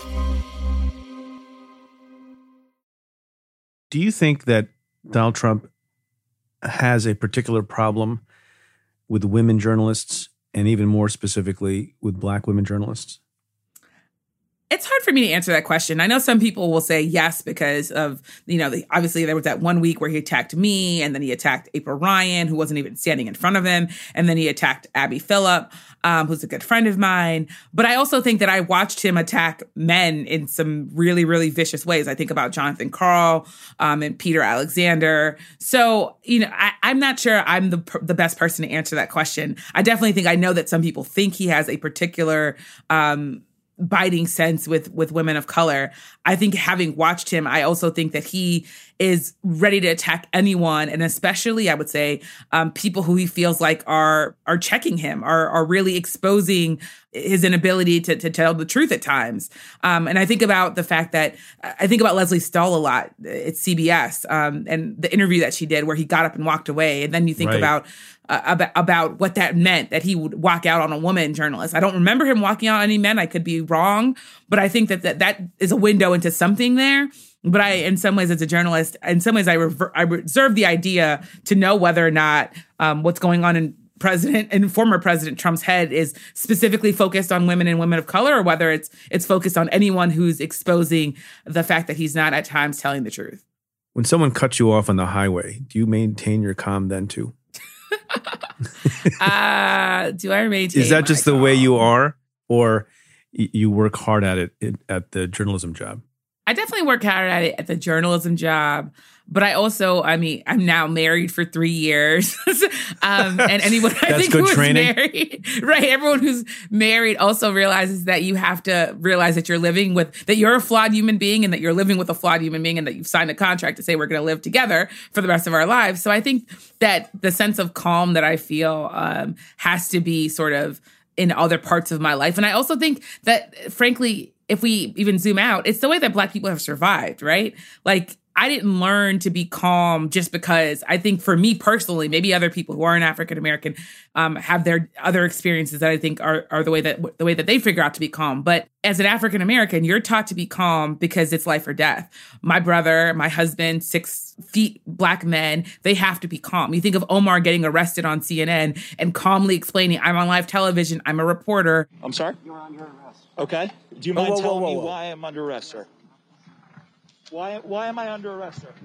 Do you think that Donald Trump has a particular problem with women journalists, and even more specifically with Black women journalists? It's hard for me to answer that question. I know some people will say yes because of, obviously there was that 1 week where he attacked me, and then he attacked April Ryan, who wasn't even standing in front of him, and then he attacked Abby Phillip, who's a good friend of mine. But I also think that I watched him attack men in some really, really vicious ways. I think about Jonathan Karl and Peter Alexander. So, I'm not sure I'm the best person to answer that question. I definitely think I know that some people think he has a particular biting sense with women of color. I think having watched him, I also think that he is ready to attack anyone, and especially, I would say, people who he feels like are checking him, are really exposing his inability to tell the truth at times. And I think about the fact that I think about Leslie Stahl a lot at CBS, and the interview that she did where he got up and walked away. And then you think about what that meant, that he would walk out on a woman journalist. I don't remember him walking out on any men. I could be wrong, but I think that is a window into something there. But in some ways, as a journalist, I reserve the idea to know whether or not what's going on in former President Trump's head is specifically focused on women and women of color, or whether it's focused on anyone who's exposing the fact that he's not at times telling the truth. When someone cuts you off on the highway, do you maintain your calm then too? Do I maintain? Is that just the way you are, or you work hard at it at the journalism job? I definitely work hard at it at the journalism job, but I also, I'm now married for 3 years. And anyone I think who is married, right? Everyone who's married also realizes that you have to realize that that you're a flawed human being, and that you're living with a flawed human being, and that you've signed a contract to say we're going to live together for the rest of our lives. So I think that the sense of calm that I feel has to be sort of in other parts of my life. And I also think that, frankly, if we even zoom out, it's the way that Black people have survived, right? Like, I didn't learn to be calm just because. I think for me personally, maybe other people who aren't African-American have their other experiences that I think are the way that they figure out to be calm. But as an African-American, you're taught to be calm because it's life or death. My brother, my husband, 6 feet Black men, they have to be calm. You think of Omar getting arrested on CNN and calmly explaining, I'm on live television, I'm a reporter. I'm sorry? You're under arrest. Okay. Do you mind telling me why I'm under arrest, sir? Why am I under arrest, sir?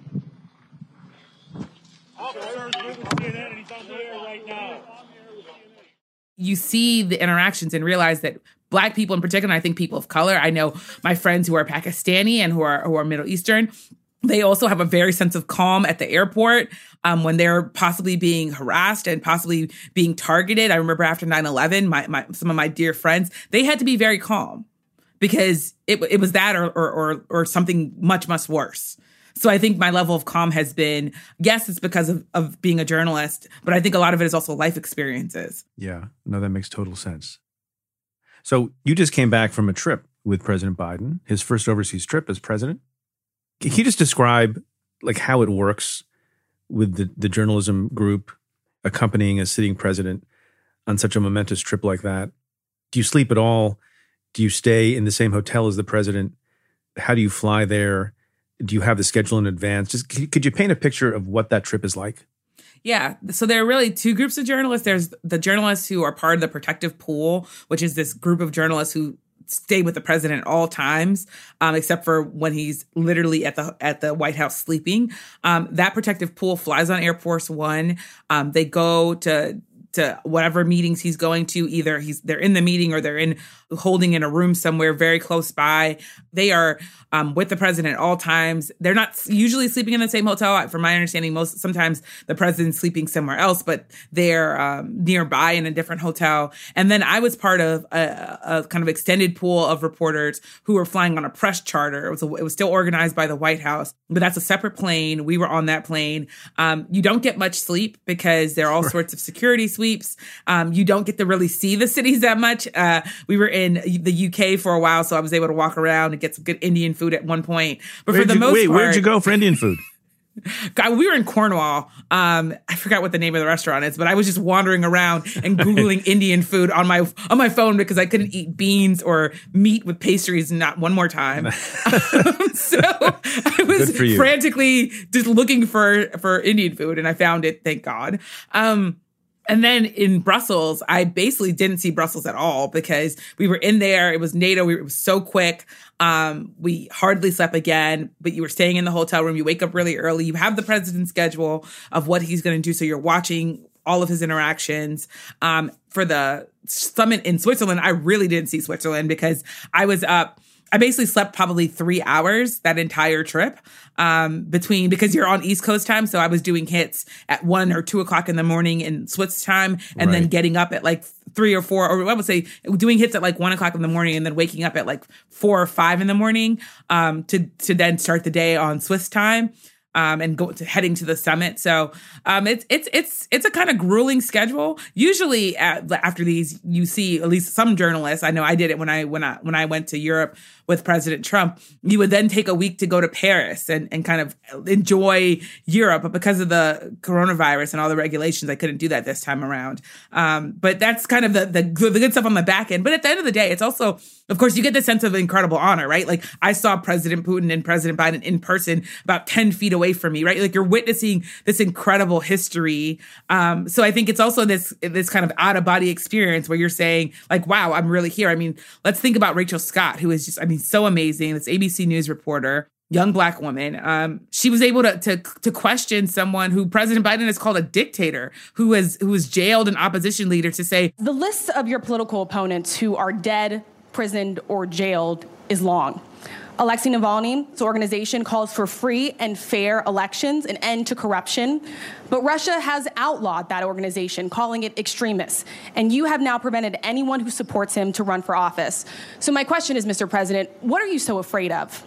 You see the interactions and realize that Black people in particular, and I think people of color, I know my friends who are Pakistani and who are Middle Eastern, they also have a very sense of calm at the airport when they're possibly being harassed and possibly being targeted. I remember after 9/11, some of my dear friends, they had to be very calm because it was that or something much, much worse. So I think my level of calm has been, yes, it's because of being a journalist, but I think a lot of it is also life experiences. Yeah, no, that makes total sense. So you just came back from a trip with President Biden, his first overseas trip as president. Can you just describe like how it works with the journalism group accompanying a sitting president on such a momentous trip like that? Do you sleep at all? Do you stay in the same hotel as the president? How do you fly there? Do you have the schedule in advance? Just could you paint a picture of what that trip is like? Yeah. So there are really 2 groups of journalists. There's the journalists who are part of the protective pool, which is this group of journalists who stay with the president at all times, except for when he's literally at the White House sleeping. That protective pool flies on Air Force One. They go to to whatever meetings he's going to. Either they're in the meeting or they're holding in a room somewhere very close by. They are with the president at all times. They're not usually sleeping in the same hotel. From my understanding, sometimes the president's sleeping somewhere else, but they're nearby in a different hotel. And then I was part of a kind of extended pool of reporters who were flying on a press charter. It was still organized by the White House, but that's a separate plane. We were on that plane. You don't get much sleep because there are all sorts of security sweeps. You don't get to really see the cities that much. We were in the UK for a while, so I was able to walk around and get some good Indian food at one point. But for the most part, where'd you go for Indian food? God, we were in Cornwall. I forgot what the name of the restaurant is, but I was just wandering around and Googling Indian food on my phone because I couldn't eat beans or meat with pastries not one more time. So I was frantically just looking for Indian food, and I found it, thank God. And then in Brussels, I basically didn't see Brussels at all because we were in there. It was NATO. It was so quick. We hardly slept again, but you were staying in the hotel room. You wake up really early. You have the president's schedule of what he's going to do. So you're watching all of his interactions. For the summit in Switzerland, I really didn't see Switzerland because I was up. I basically slept probably 3 hours that entire trip because you're on East Coast time. So I was doing hits at 1 or 2 o'clock in the morning in Swiss time and then getting up at like 3 or 4, or I would say doing hits at like 1 o'clock in the morning and then waking up at like 4 or 5 in the morning to then start the day on Swiss time. And heading to the summit. So it's a kind of grueling schedule. Usually after these, you see at least some journalists. I know I did it when I went to Europe with President Trump. You would then take a week to go to Paris and kind of enjoy Europe. But because of the coronavirus and all the regulations, I couldn't do that this time around. But that's kind of the good stuff on the back end. But at the end of the day, it's also, of course, you get the sense of incredible honor, right? Like I saw President Putin and President Biden in person about 10 feet away from me, right? Like you're witnessing this incredible history. So I think it's also this kind of out of body experience where you're saying like, wow, I'm really here. I mean, let's think about Rachel Scott, who is just, so amazing. This ABC News reporter, young Black woman. She was able to question someone who President Biden has called a dictator, who was jailed, an opposition leader, to say, the list of your political opponents who are dead, prisoned, or jailed is long. Alexei Navalny's organization calls for free and fair elections, an end to corruption. But Russia has outlawed that organization, calling it extremist. And you have now prevented anyone who supports him to run for office. So my question is, Mr. President, what are you so afraid of?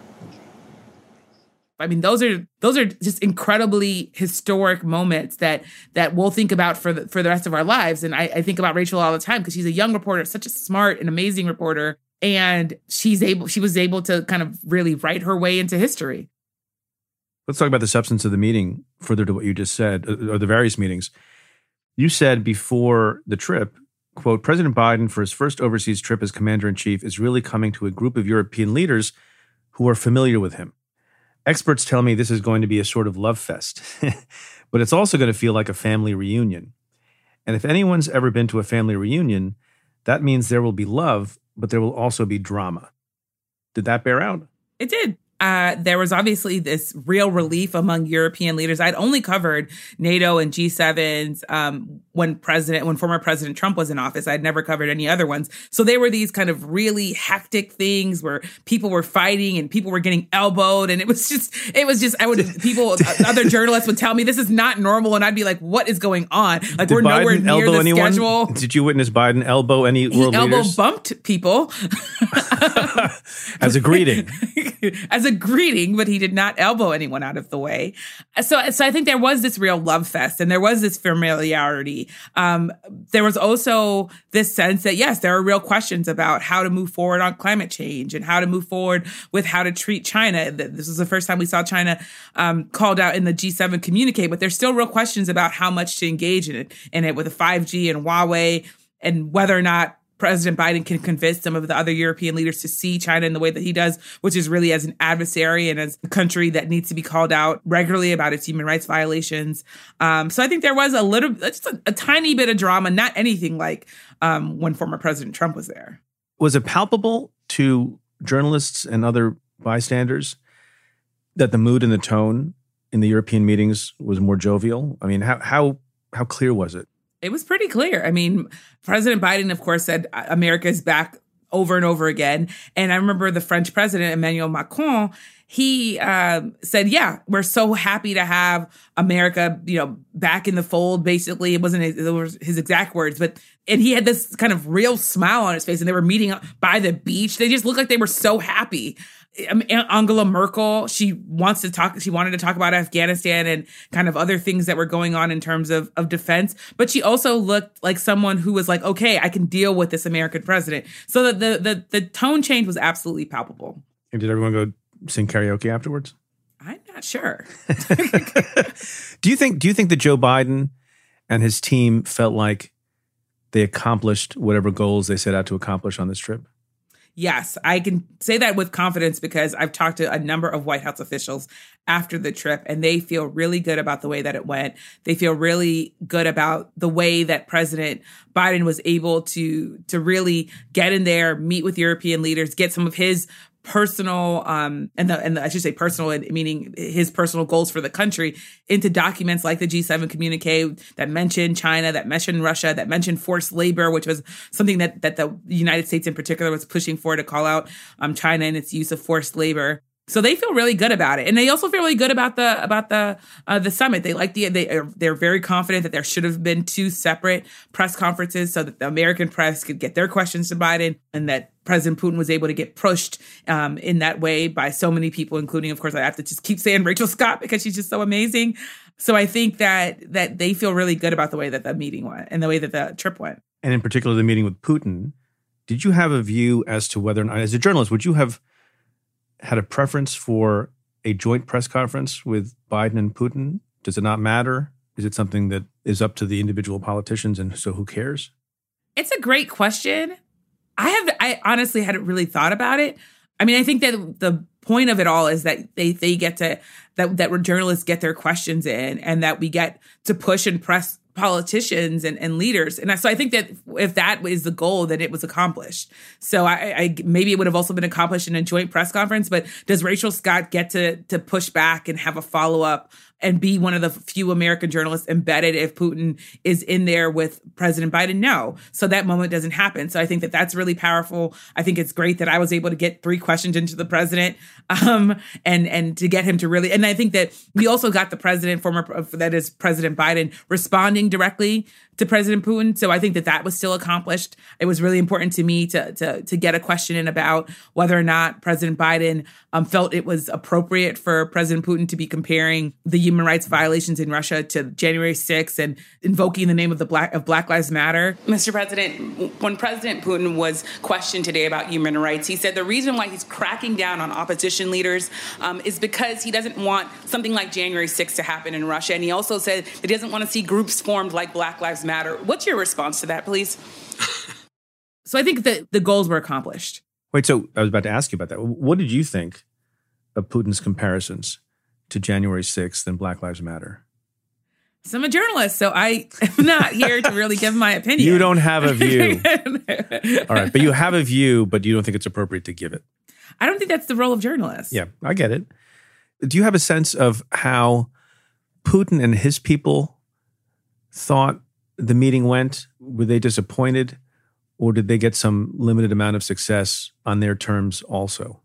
I mean, those are just incredibly historic moments that we'll think about for the rest of our lives. And I think about Rachel all the time because she's a young reporter, such a smart and amazing reporter. And she was able to kind of really write her way into history. Let's talk about the substance of the meeting, further to what you just said, or the various meetings. You said before the trip, quote, President Biden, for his first overseas trip as commander-in-chief, is really coming to a group of European leaders who are familiar with him. Experts tell me this is going to be a sort of love fest, but it's also going to feel like a family reunion. And if anyone's ever been to a family reunion, that means there will be love, but there will also be drama. Did that bear out? It did. There was obviously this real relief among European leaders. I'd only covered NATO and G7s when former President Trump was in office. I'd never covered any other ones. So they were these kind of really hectic things where people were fighting and people were getting elbowed. And other journalists would tell me this is not normal. And I'd be like, what is going on? Like, we're nowhere near the schedule. Did you witness Biden elbow any world leaders? He elbow bumped people. As a greeting. But he did not elbow anyone out of the way. So I think there was this real love fest and there was this familiarity. There was also this sense that, yes, there are real questions about how to move forward on climate change and how to move forward with how to treat China. This was the first time we saw China called out in the G7 communique, but there's still real questions about how much to engage in it with the 5G and Huawei and whether or not President Biden can convince some of the other European leaders to see China in the way that he does, which is really as an adversary and as a country that needs to be called out regularly about its human rights violations. So I think there was just a tiny bit of drama, not anything like when former President Trump was there. Was it palpable to journalists and other bystanders that the mood and the tone in the European meetings was more jovial? I mean, how clear was it? It was pretty clear. I mean, President Biden, of course, said America is back over and over again. And I remember the French president, Emmanuel Macron, he said, yeah, we're so happy to have America, back in the fold. Basically, it wasn't his exact words, and he had this kind of real smile on his face, and they were meeting by the beach. They just looked like they were so happy. Angela Merkel, she wanted to talk about Afghanistan and kind of other things that were going on in terms of defense. But she also looked like someone who was like, okay, I can deal with this American president. So the tone change was absolutely palpable. And did everyone go sing karaoke afterwards? I'm not sure. Do you think that Joe Biden and his team felt like they accomplished whatever goals they set out to accomplish on this trip? Yes, I can say that with confidence because I've talked to a number of White House officials after the trip, and they feel really good about the way that it went. They feel really good about the way that President Biden was able to really get in there, meet with European leaders, get some of his personal, I should say personal, meaning his personal goals for the country into documents like the G7 communique that mentioned China, that mentioned Russia, that mentioned forced labor, which was something that the United States in particular was pushing for, to call out China and its use of forced labor. So they feel really good about it, and they also feel really good about the summit. They like they're very confident that there should have been 2 separate press conferences so that the American press could get their questions to Biden, and that President Putin was able to get pushed in that way by so many people, including, of course, I have to just keep saying Rachel Scott because she's just so amazing. So I think that they feel really good about the way that the meeting went and the way that the trip went. And in particular, the meeting with Putin. Did you have a view as to whether or not, as a journalist, would you have had a preference for a joint press conference with Biden and Putin? Does it not matter? Is it something that is up to the individual politicians, and so who cares? It's a great question. I honestly hadn't really thought about it. I mean, I think that the point of it all is that they get to, that journalists get their questions in, and that we get to push and press politicians and leaders. And so I think that if that is the goal, then it was accomplished. So I maybe it would have also been accomplished in a joint press conference, but does Rachel Scott get to push back and have a follow-up and be one of the few American journalists embedded if Putin is in there with President Biden? No. So that moment doesn't happen. So I think that that's really powerful. I think it's great that I was able to get 3 questions into the president and to get him to really, and I think that we also got the president, that is President Biden, responding directly to President Putin. So I think that was still accomplished. It was really important to me to get a question in about whether or not President Biden felt it was appropriate for President Putin to be comparing the human rights violations in Russia to January 6th and invoking the name of Black Lives Matter. Mr. President, when President Putin was questioned today about human rights, he said the reason why he's cracking down on opposition leaders is because he doesn't want something like January 6th to happen in Russia. And he also said that he doesn't want to see groups formed like Black Lives Matter. What's your response to that, please? So I think that the goals were accomplished. Wait, so I was about to ask you about that. What did you think of Putin's comparisons to January 6th and Black Lives Matter? So I'm a journalist, so I am not here to really give my opinion. You don't have a view. All right, but you have a view, but you don't think it's appropriate to give it. I don't think that's the role of journalists. Yeah, I get it. Do you have a sense of how Putin and his people thought the meeting went? Were they disappointed, or did they get some limited amount of success on their terms also?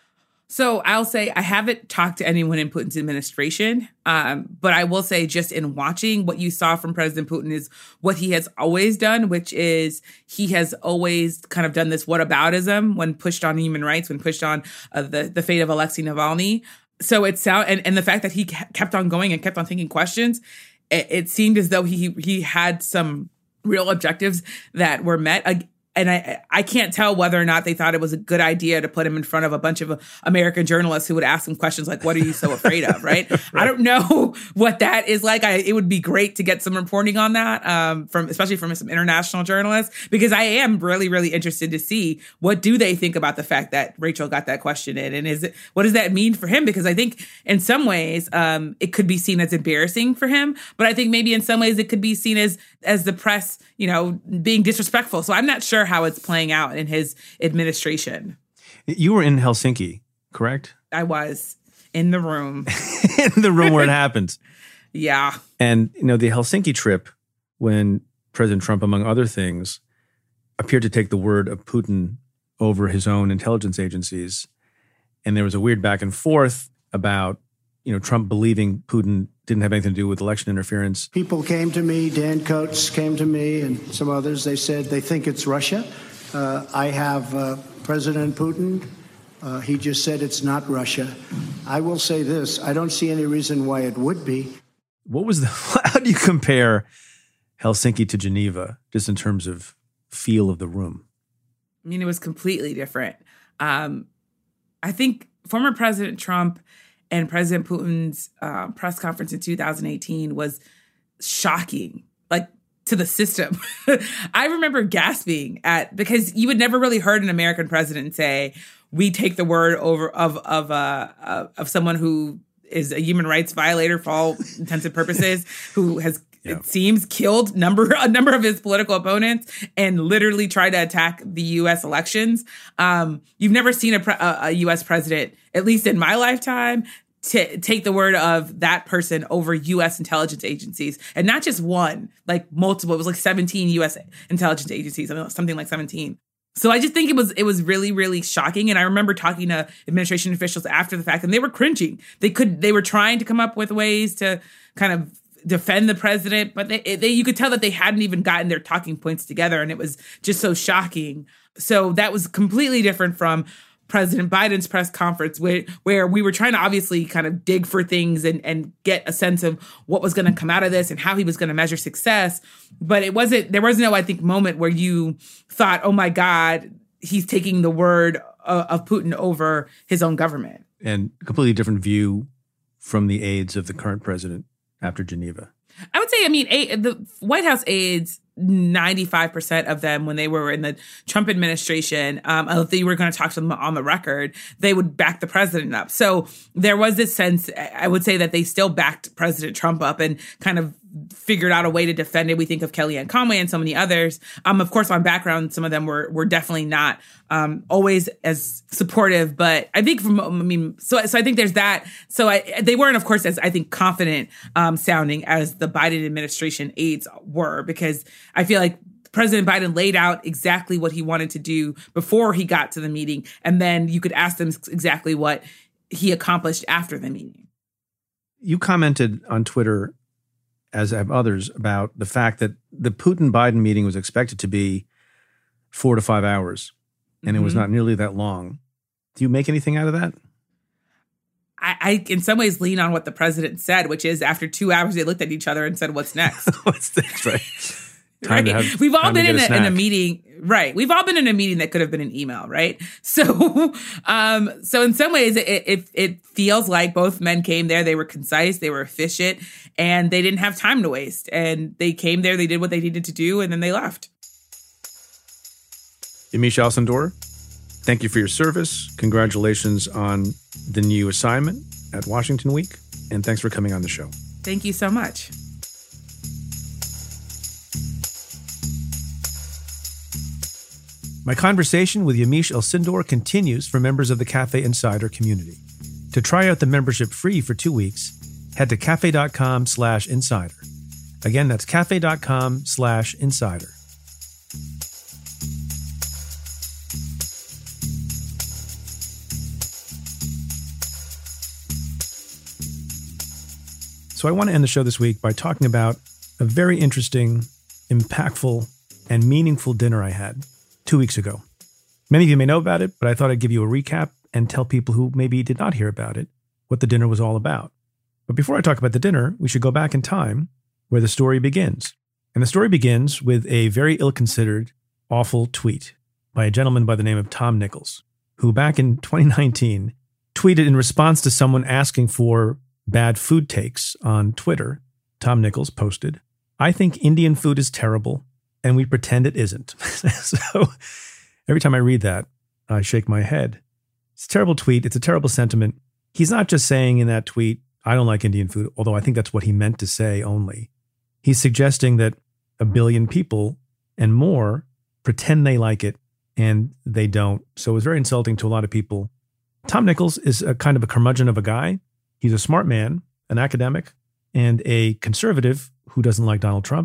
So I'll say I haven't talked to anyone in Putin's administration, but I will say just in watching, what you saw from President Putin is what he has always done, which is he has always kind of done this whataboutism when pushed on human rights, when pushed on the fate of Alexei Navalny. So and the fact that he kept on going and kept on thinking questions, it seemed as though he had some real objectives that were met. And I can't tell whether or not they thought it was a good idea to put him in front of a bunch of American journalists who would ask him questions like, what are you so afraid of, right? I don't know what that is like. It would be great to get some reporting on that, especially from some international journalists, because I am really, really interested to see what do they think about the fact that Rachel got that question in, and what does that mean for him? Because I think in some ways it could be seen as embarrassing for him, but I think maybe in some ways it could be seen as the press, being disrespectful. So I'm not sure how it's playing out in his administration. You were in Helsinki, correct? I was in the room. In the room where it happens. Yeah. And, the Helsinki trip, when President Trump, among other things, appeared to take the word of Putin over his own intelligence agencies. And there was a weird back and forth about, Trump believing Putin didn't have anything to do with election interference. People came to me, Dan Coates came to me and some others. They said they think it's Russia. I have President Putin. He just said it's not Russia. I will say this. I don't see any reason why it would be. How do you compare Helsinki to Geneva, just in terms of feel of the room? I mean, it was completely different. I think former President Trump and President Putin's press conference in 2018 was shocking, like to the system. I remember gasping because you had never really heard an American president say, "We take the word over of someone who is a human rights violator for all intents and purposes, who has." Yeah. It seems killed a number of his political opponents and literally tried to attack the U.S. elections. You've never seen a U.S. president, at least in my lifetime, take the word of that person over U.S. intelligence agencies, and not just one, like multiple. It was like 17 U.S. intelligence agencies, something like 17. So I just think it was really, really shocking. And I remember talking to administration officials after the fact, and they were cringing. They were trying to come up with ways to kind of defend the president, but you could tell that they hadn't even gotten their talking points together, and it was just so shocking. So that was completely different from President Biden's press conference, where we were trying to obviously kind of dig for things and get a sense of what was going to come out of this and how he was going to measure success. But there was no, I think, moment where you thought, oh my God, he's taking the word of Putin over his own government. And a completely different view from the aides of the current president after Geneva. I would say, the White House aides, 95% of them, when they were in the Trump administration, if they were going to talk to them on the record, they would back the president up. So there was this sense, I would say, that they still backed President Trump up and kind of figured out a way to defend it. We think of Kellyanne Conway and so many others. Of course, on background, some of them were definitely not always as supportive. But I think so I think there's that. So they weren't, of course, as I think confident sounding as the Biden administration aides were, because I feel like President Biden laid out exactly what he wanted to do before he got to the meeting, and then you could ask them exactly what he accomplished after the meeting. You commented on Twitter, as have others, about the fact that the Putin-Biden meeting was expected to be 4 to 5 hours, and it was not nearly that long. Do you make anything out of that? I in some ways lean on what the president said, which is after 2 hours, they looked at each other and said, "What's next?" What's next, right? We've all been in a meeting, right? We've all been in a meeting that could have been an email, right? So in some ways, it feels like both men came there. They were concise, they were efficient, and they didn't have time to waste. And they came there, they did what they needed to do, and then they left. Yamiche Alcindor, thank you for your service. Congratulations on the new assignment at Washington Week, and thanks for coming on the show. Thank you so much. My conversation with Yamiche Alcindor continues for members of the Cafe Insider community. To try out the membership free for 2 weeks, head to cafe.com/insider. Again, that's cafe.com/insider. So I want to end the show this week by talking about a very interesting, impactful, and meaningful dinner I had 2 weeks ago. Many of you may know about it, but I thought I'd give you a recap and tell people who maybe did not hear about it what the dinner was all about. But before I talk about the dinner, we should go back in time where the story begins. And the story begins with a very ill-considered, awful tweet by a gentleman by the name of Tom Nichols, who back in 2019 tweeted in response to someone asking for bad food takes on Twitter. Tom Nichols posted, "I think Indian food is terrible, and we pretend it isn't." So every time I read that, I shake my head. It's a terrible tweet. It's a terrible sentiment. He's not just saying in that tweet, "I don't like Indian food," although I think that's what he meant to say only. He's suggesting that 1 billion people and more pretend they like it, and they don't. So it was very insulting to a lot of people. Tom Nichols is a kind of a curmudgeon of a guy. He's a smart man, an academic, and a conservative who doesn't like Donald Trump.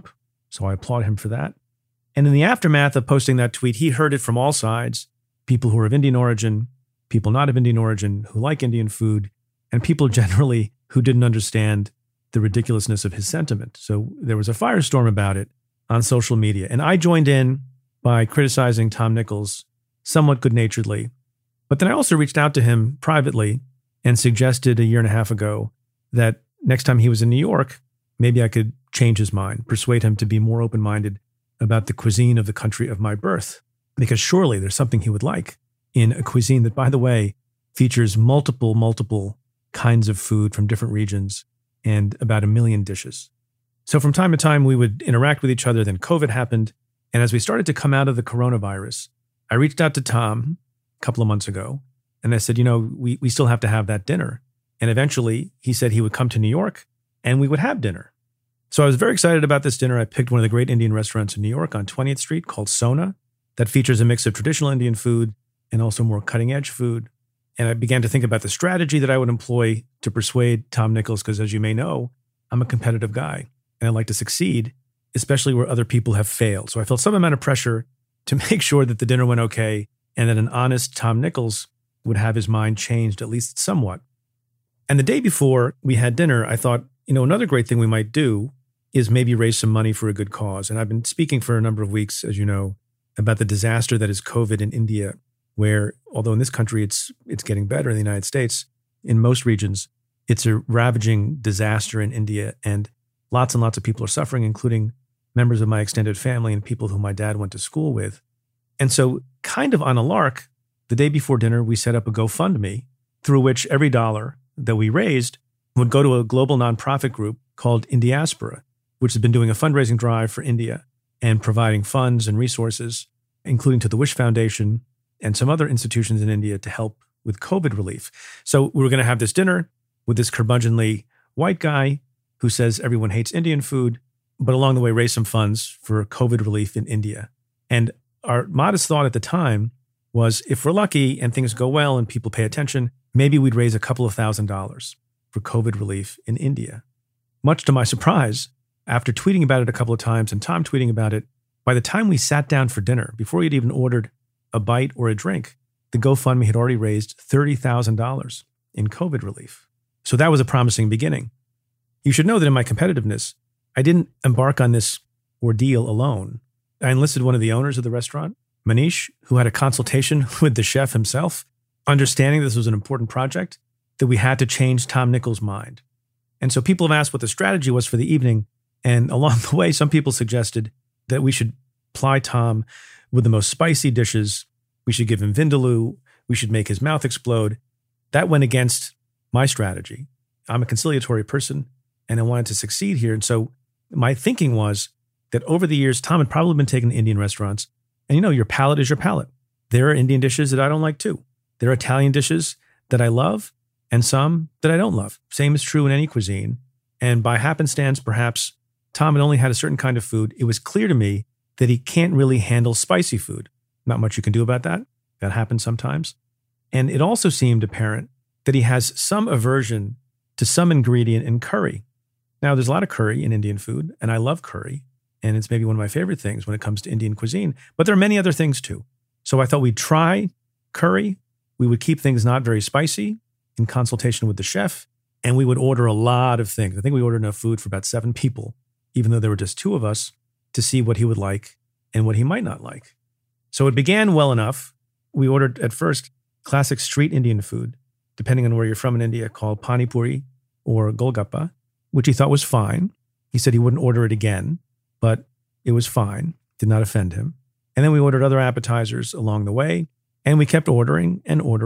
So I applaud him for that. And in the aftermath of posting that tweet, he heard it from all sides, people who are of Indian origin, people not of Indian origin, who like Indian food, and people generally who didn't understand the ridiculousness of his sentiment. So there was a firestorm about it on social media. And I joined in by criticizing Tom Nichols somewhat good-naturedly. But then I also reached out to him privately and suggested a year and a half ago that next time he was in New York, maybe I could change his mind, persuade him to be more open-minded about the cuisine of the country of my birth, because surely there's something he would like in a cuisine that, by the way, features multiple kinds of food from different regions and about 1 million dishes. So from time to time, we would interact with each other. Then COVID happened. And as we started to come out of the coronavirus, I reached out to Tom a couple of months ago, and I said, we still have to have that dinner. And eventually he said he would come to New York and we would have dinner. So I was very excited about this dinner. I picked one of the great Indian restaurants in New York on 20th Street called Sona that features a mix of traditional Indian food and also more cutting edge food. And I began to think about the strategy that I would employ to persuade Tom Nichols, because as you may know, I'm a competitive guy and I like to succeed, especially where other people have failed. So I felt some amount of pressure to make sure that the dinner went okay and that an honest Tom Nichols would have his mind changed at least somewhat. And the day before we had dinner, I thought, another great thing we might do is maybe raise some money for a good cause. And I've been speaking for a number of weeks, as you know, about the disaster that is COVID in India, where although in this country it's getting better in the United States, in most regions, it's a ravaging disaster in India. And lots of people are suffering, including members of my extended family and people who my dad went to school with. And so kind of on a lark, the day before dinner, we set up a GoFundMe through which every dollar that we raised would go to a global nonprofit group called Indiaspora, which has been doing a fundraising drive for India and providing funds and resources, including to the Wish Foundation and some other institutions in India to help with COVID relief. So we were going to have this dinner with this curmudgeonly white guy who says everyone hates Indian food, but along the way raise some funds for COVID relief in India. And our modest thought at the time was, if we're lucky and things go well and people pay attention, maybe we'd raise a couple of $1,000s for COVID relief in India. Much to my surprise, after tweeting about it a couple of times and Tom tweeting about it, by the time we sat down for dinner, before we'd even ordered a bite or a drink, the GoFundMe had already raised $30,000 in COVID relief. So that was a promising beginning. You should know that in my competitiveness, I didn't embark on this ordeal alone. I enlisted one of the owners of the restaurant, Manish, who had a consultation with the chef himself, understanding this was an important project, that we had to change Tom Nichols' mind. And so people have asked what the strategy was for the evening. And along the way, some people suggested that we should ply Tom with the most spicy dishes. We should give him vindaloo. We should make his mouth explode. That went against my strategy. I'm a conciliatory person and I wanted to succeed here. And so my thinking was that over the years, Tom had probably been taken to Indian restaurants. And your palate is your palate. There are Indian dishes that I don't like too. There are Italian dishes that I love and some that I don't love. Same is true in any cuisine. And by happenstance, perhaps, Tom had only had a certain kind of food. It was clear to me that he can't really handle spicy food. Not much you can do about that. That happens sometimes. And it also seemed apparent that he has some aversion to some ingredient in curry. Now, there's a lot of curry in Indian food, and I love curry. And it's maybe one of my favorite things when it comes to Indian cuisine. But there are many other things too. So I thought we'd try curry. We would keep things not very spicy in consultation with the chef. And we would order a lot of things. I think we ordered enough food for about 7 people, even though there were just 2 of us, to see what he would like and what he might not like. So it began well enough. We ordered at first classic street Indian food, depending on where you're from in India, called pani puri or golgappa, which he thought was fine. He said he wouldn't order it again, but it was fine, did not offend him. And then we ordered other appetizers along the way, and we kept ordering,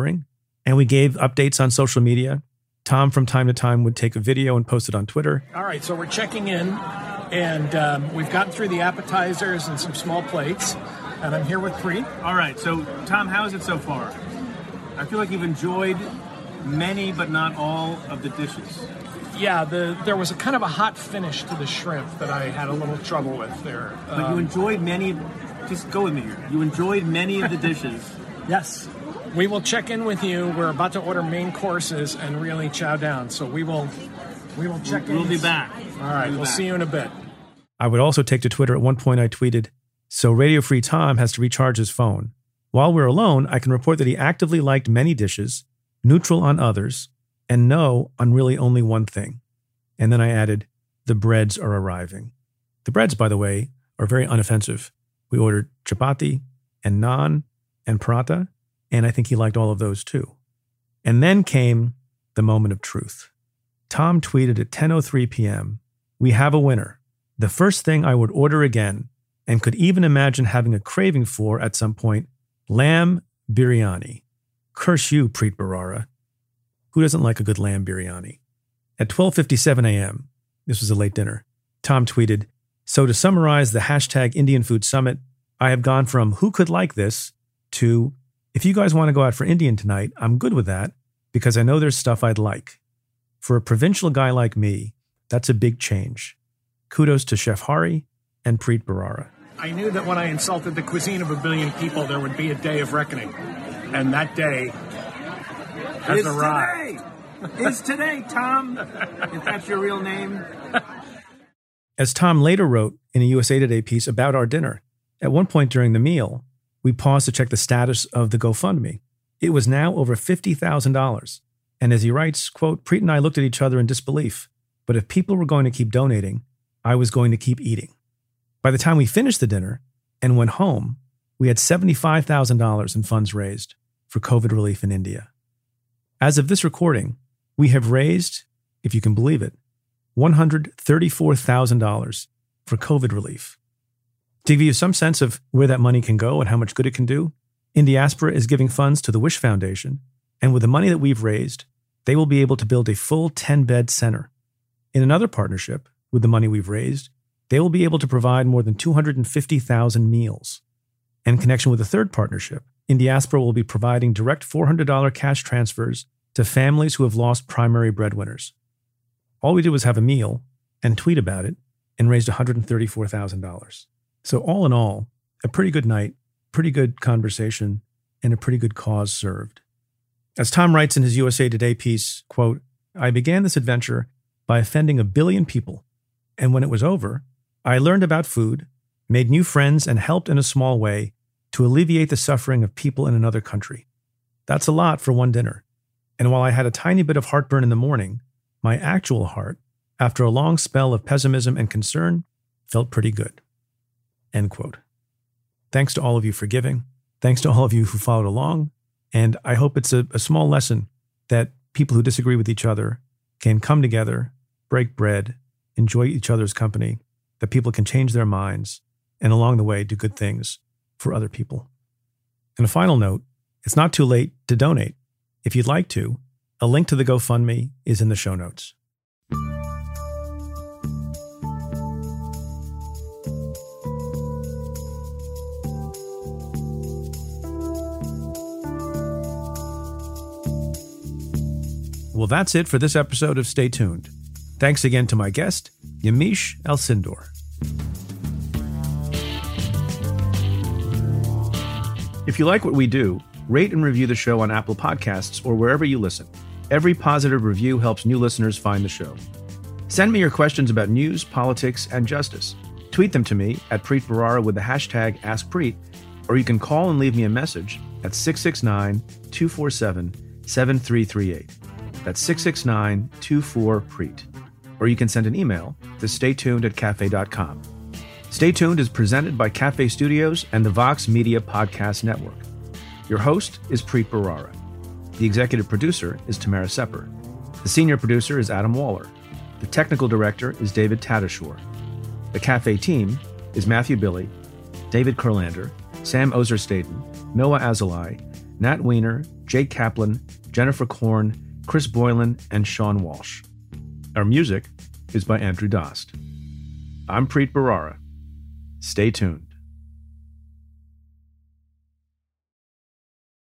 and we gave updates on social media. Tom, from time to time, would take a video and post it on Twitter. All right, so we're checking in, and we've gotten through the appetizers and some small plates, and I'm here with Preet. All right, so Tom, how is it so far? I feel like you've enjoyed many, but not all of the dishes. Yeah, there was a kind of a hot finish to the shrimp that I had a little trouble with there. But you enjoyed many, just go with me here. You enjoyed many of the dishes. Yes. We will check in with you. We're about to order main courses and really chow down. So we will check in. We'll be back. All right, we'll see you in a bit. I would also take to Twitter. At one point I tweeted, "So Radio Free Tom has to recharge his phone. While we're alone, I can report that he actively liked many dishes, neutral on others, and no on really only one thing." And then I added, "The breads are arriving." The breads, by the way, are very unoffensive. We ordered chapati and naan and paratha, and I think he liked all of those too. And then came the moment of truth. Tom tweeted at 10:03 p.m., "We have a winner. The first thing I would order again, and could even imagine having a craving for at some point, lamb biryani. Curse you, Preet Bharara. Who doesn't like a good lamb biryani?" At 12:57 a.m., this was a late dinner, Tom tweeted, "So to summarize the hashtag Indian Food Summit, I have gone from who could like this to if you guys want to go out for Indian tonight, I'm good with that because I know there's stuff I'd like. For a provincial guy like me, that's a big change. Kudos to Chef Hari and Preet Bharara." I knew that when I insulted the cuisine of a billion people, there would be a day of reckoning. And that day has arrived. Is today, Tom, if that's your real name. As Tom later wrote in a USA Today piece about our dinner, at one point during the meal, we paused to check the status of the GoFundMe. It was now over $50,000. And as he writes, quote, "Preet and I looked at each other in disbelief, but if people were going to keep donating, I was going to keep eating." By the time we finished the dinner and went home, we had $75,000 in funds raised for COVID relief in India. As of this recording, we have raised, if you can believe it, $134,000 for COVID relief. To give you some sense of where that money can go and how much good it can do, Indiaspora is giving funds to the Wish Foundation, and with the money that we've raised, they will be able to build a full 10-bed center. In another partnership, with the money we've raised, they will be able to provide more than 250,000 meals. In connection with a third partnership, Indiaspora will be providing direct $400 cash transfers to families who have lost primary breadwinners. All we did was have a meal and tweet about it and raised $134,000. So all in all, a pretty good night, pretty good conversation, and a pretty good cause served. As Tom writes in his USA Today piece, quote, "I began this adventure by offending 1 billion people. And when it was over, I learned about food, made new friends, and helped in a small way to alleviate the suffering of people in another country. That's a lot for one dinner. And while I had a tiny bit of heartburn in the morning, my actual heart, after a long spell of pessimism and concern, felt pretty good." End quote. Thanks to all of you for giving. Thanks to all of you who followed along. And I hope it's a small lesson that people who disagree with each other can come together, break bread, enjoy each other's company, that people can change their minds, and along the way do good things for other people. And a final note, it's not too late to donate. If you'd like to, a link to the GoFundMe is in the show notes. Well, that's it for this episode of Stay Tuned. Thanks again to my guest, Yamiche Alcindor. If you like what we do, rate and review the show on Apple Podcasts or wherever you listen. Every positive review helps new listeners find the show. Send me your questions about news, politics, and justice. Tweet them to me at Preet Bharara with the hashtag AskPreet, or you can call and leave me a message at 669-247-7338. That's 669-24-PREET. Or you can send an email to staytuned@cafe.com. Stay Tuned is presented by Cafe Studios and the Vox Media Podcast Network. Your host is Preet Bharara. The executive producer is Tamara Sepper. The senior producer is Adam Waller. The technical director is David Tadashore. The Cafe team is Matthew Billy, David Kurlander, Sam Ozer-Staten, Noah Azulai, Nat Weiner, Jake Kaplan, Jennifer Korn, Chris Boylan, and Sean Walsh. Our music is by Andrew Dost. I'm Preet Bharara. Stay tuned.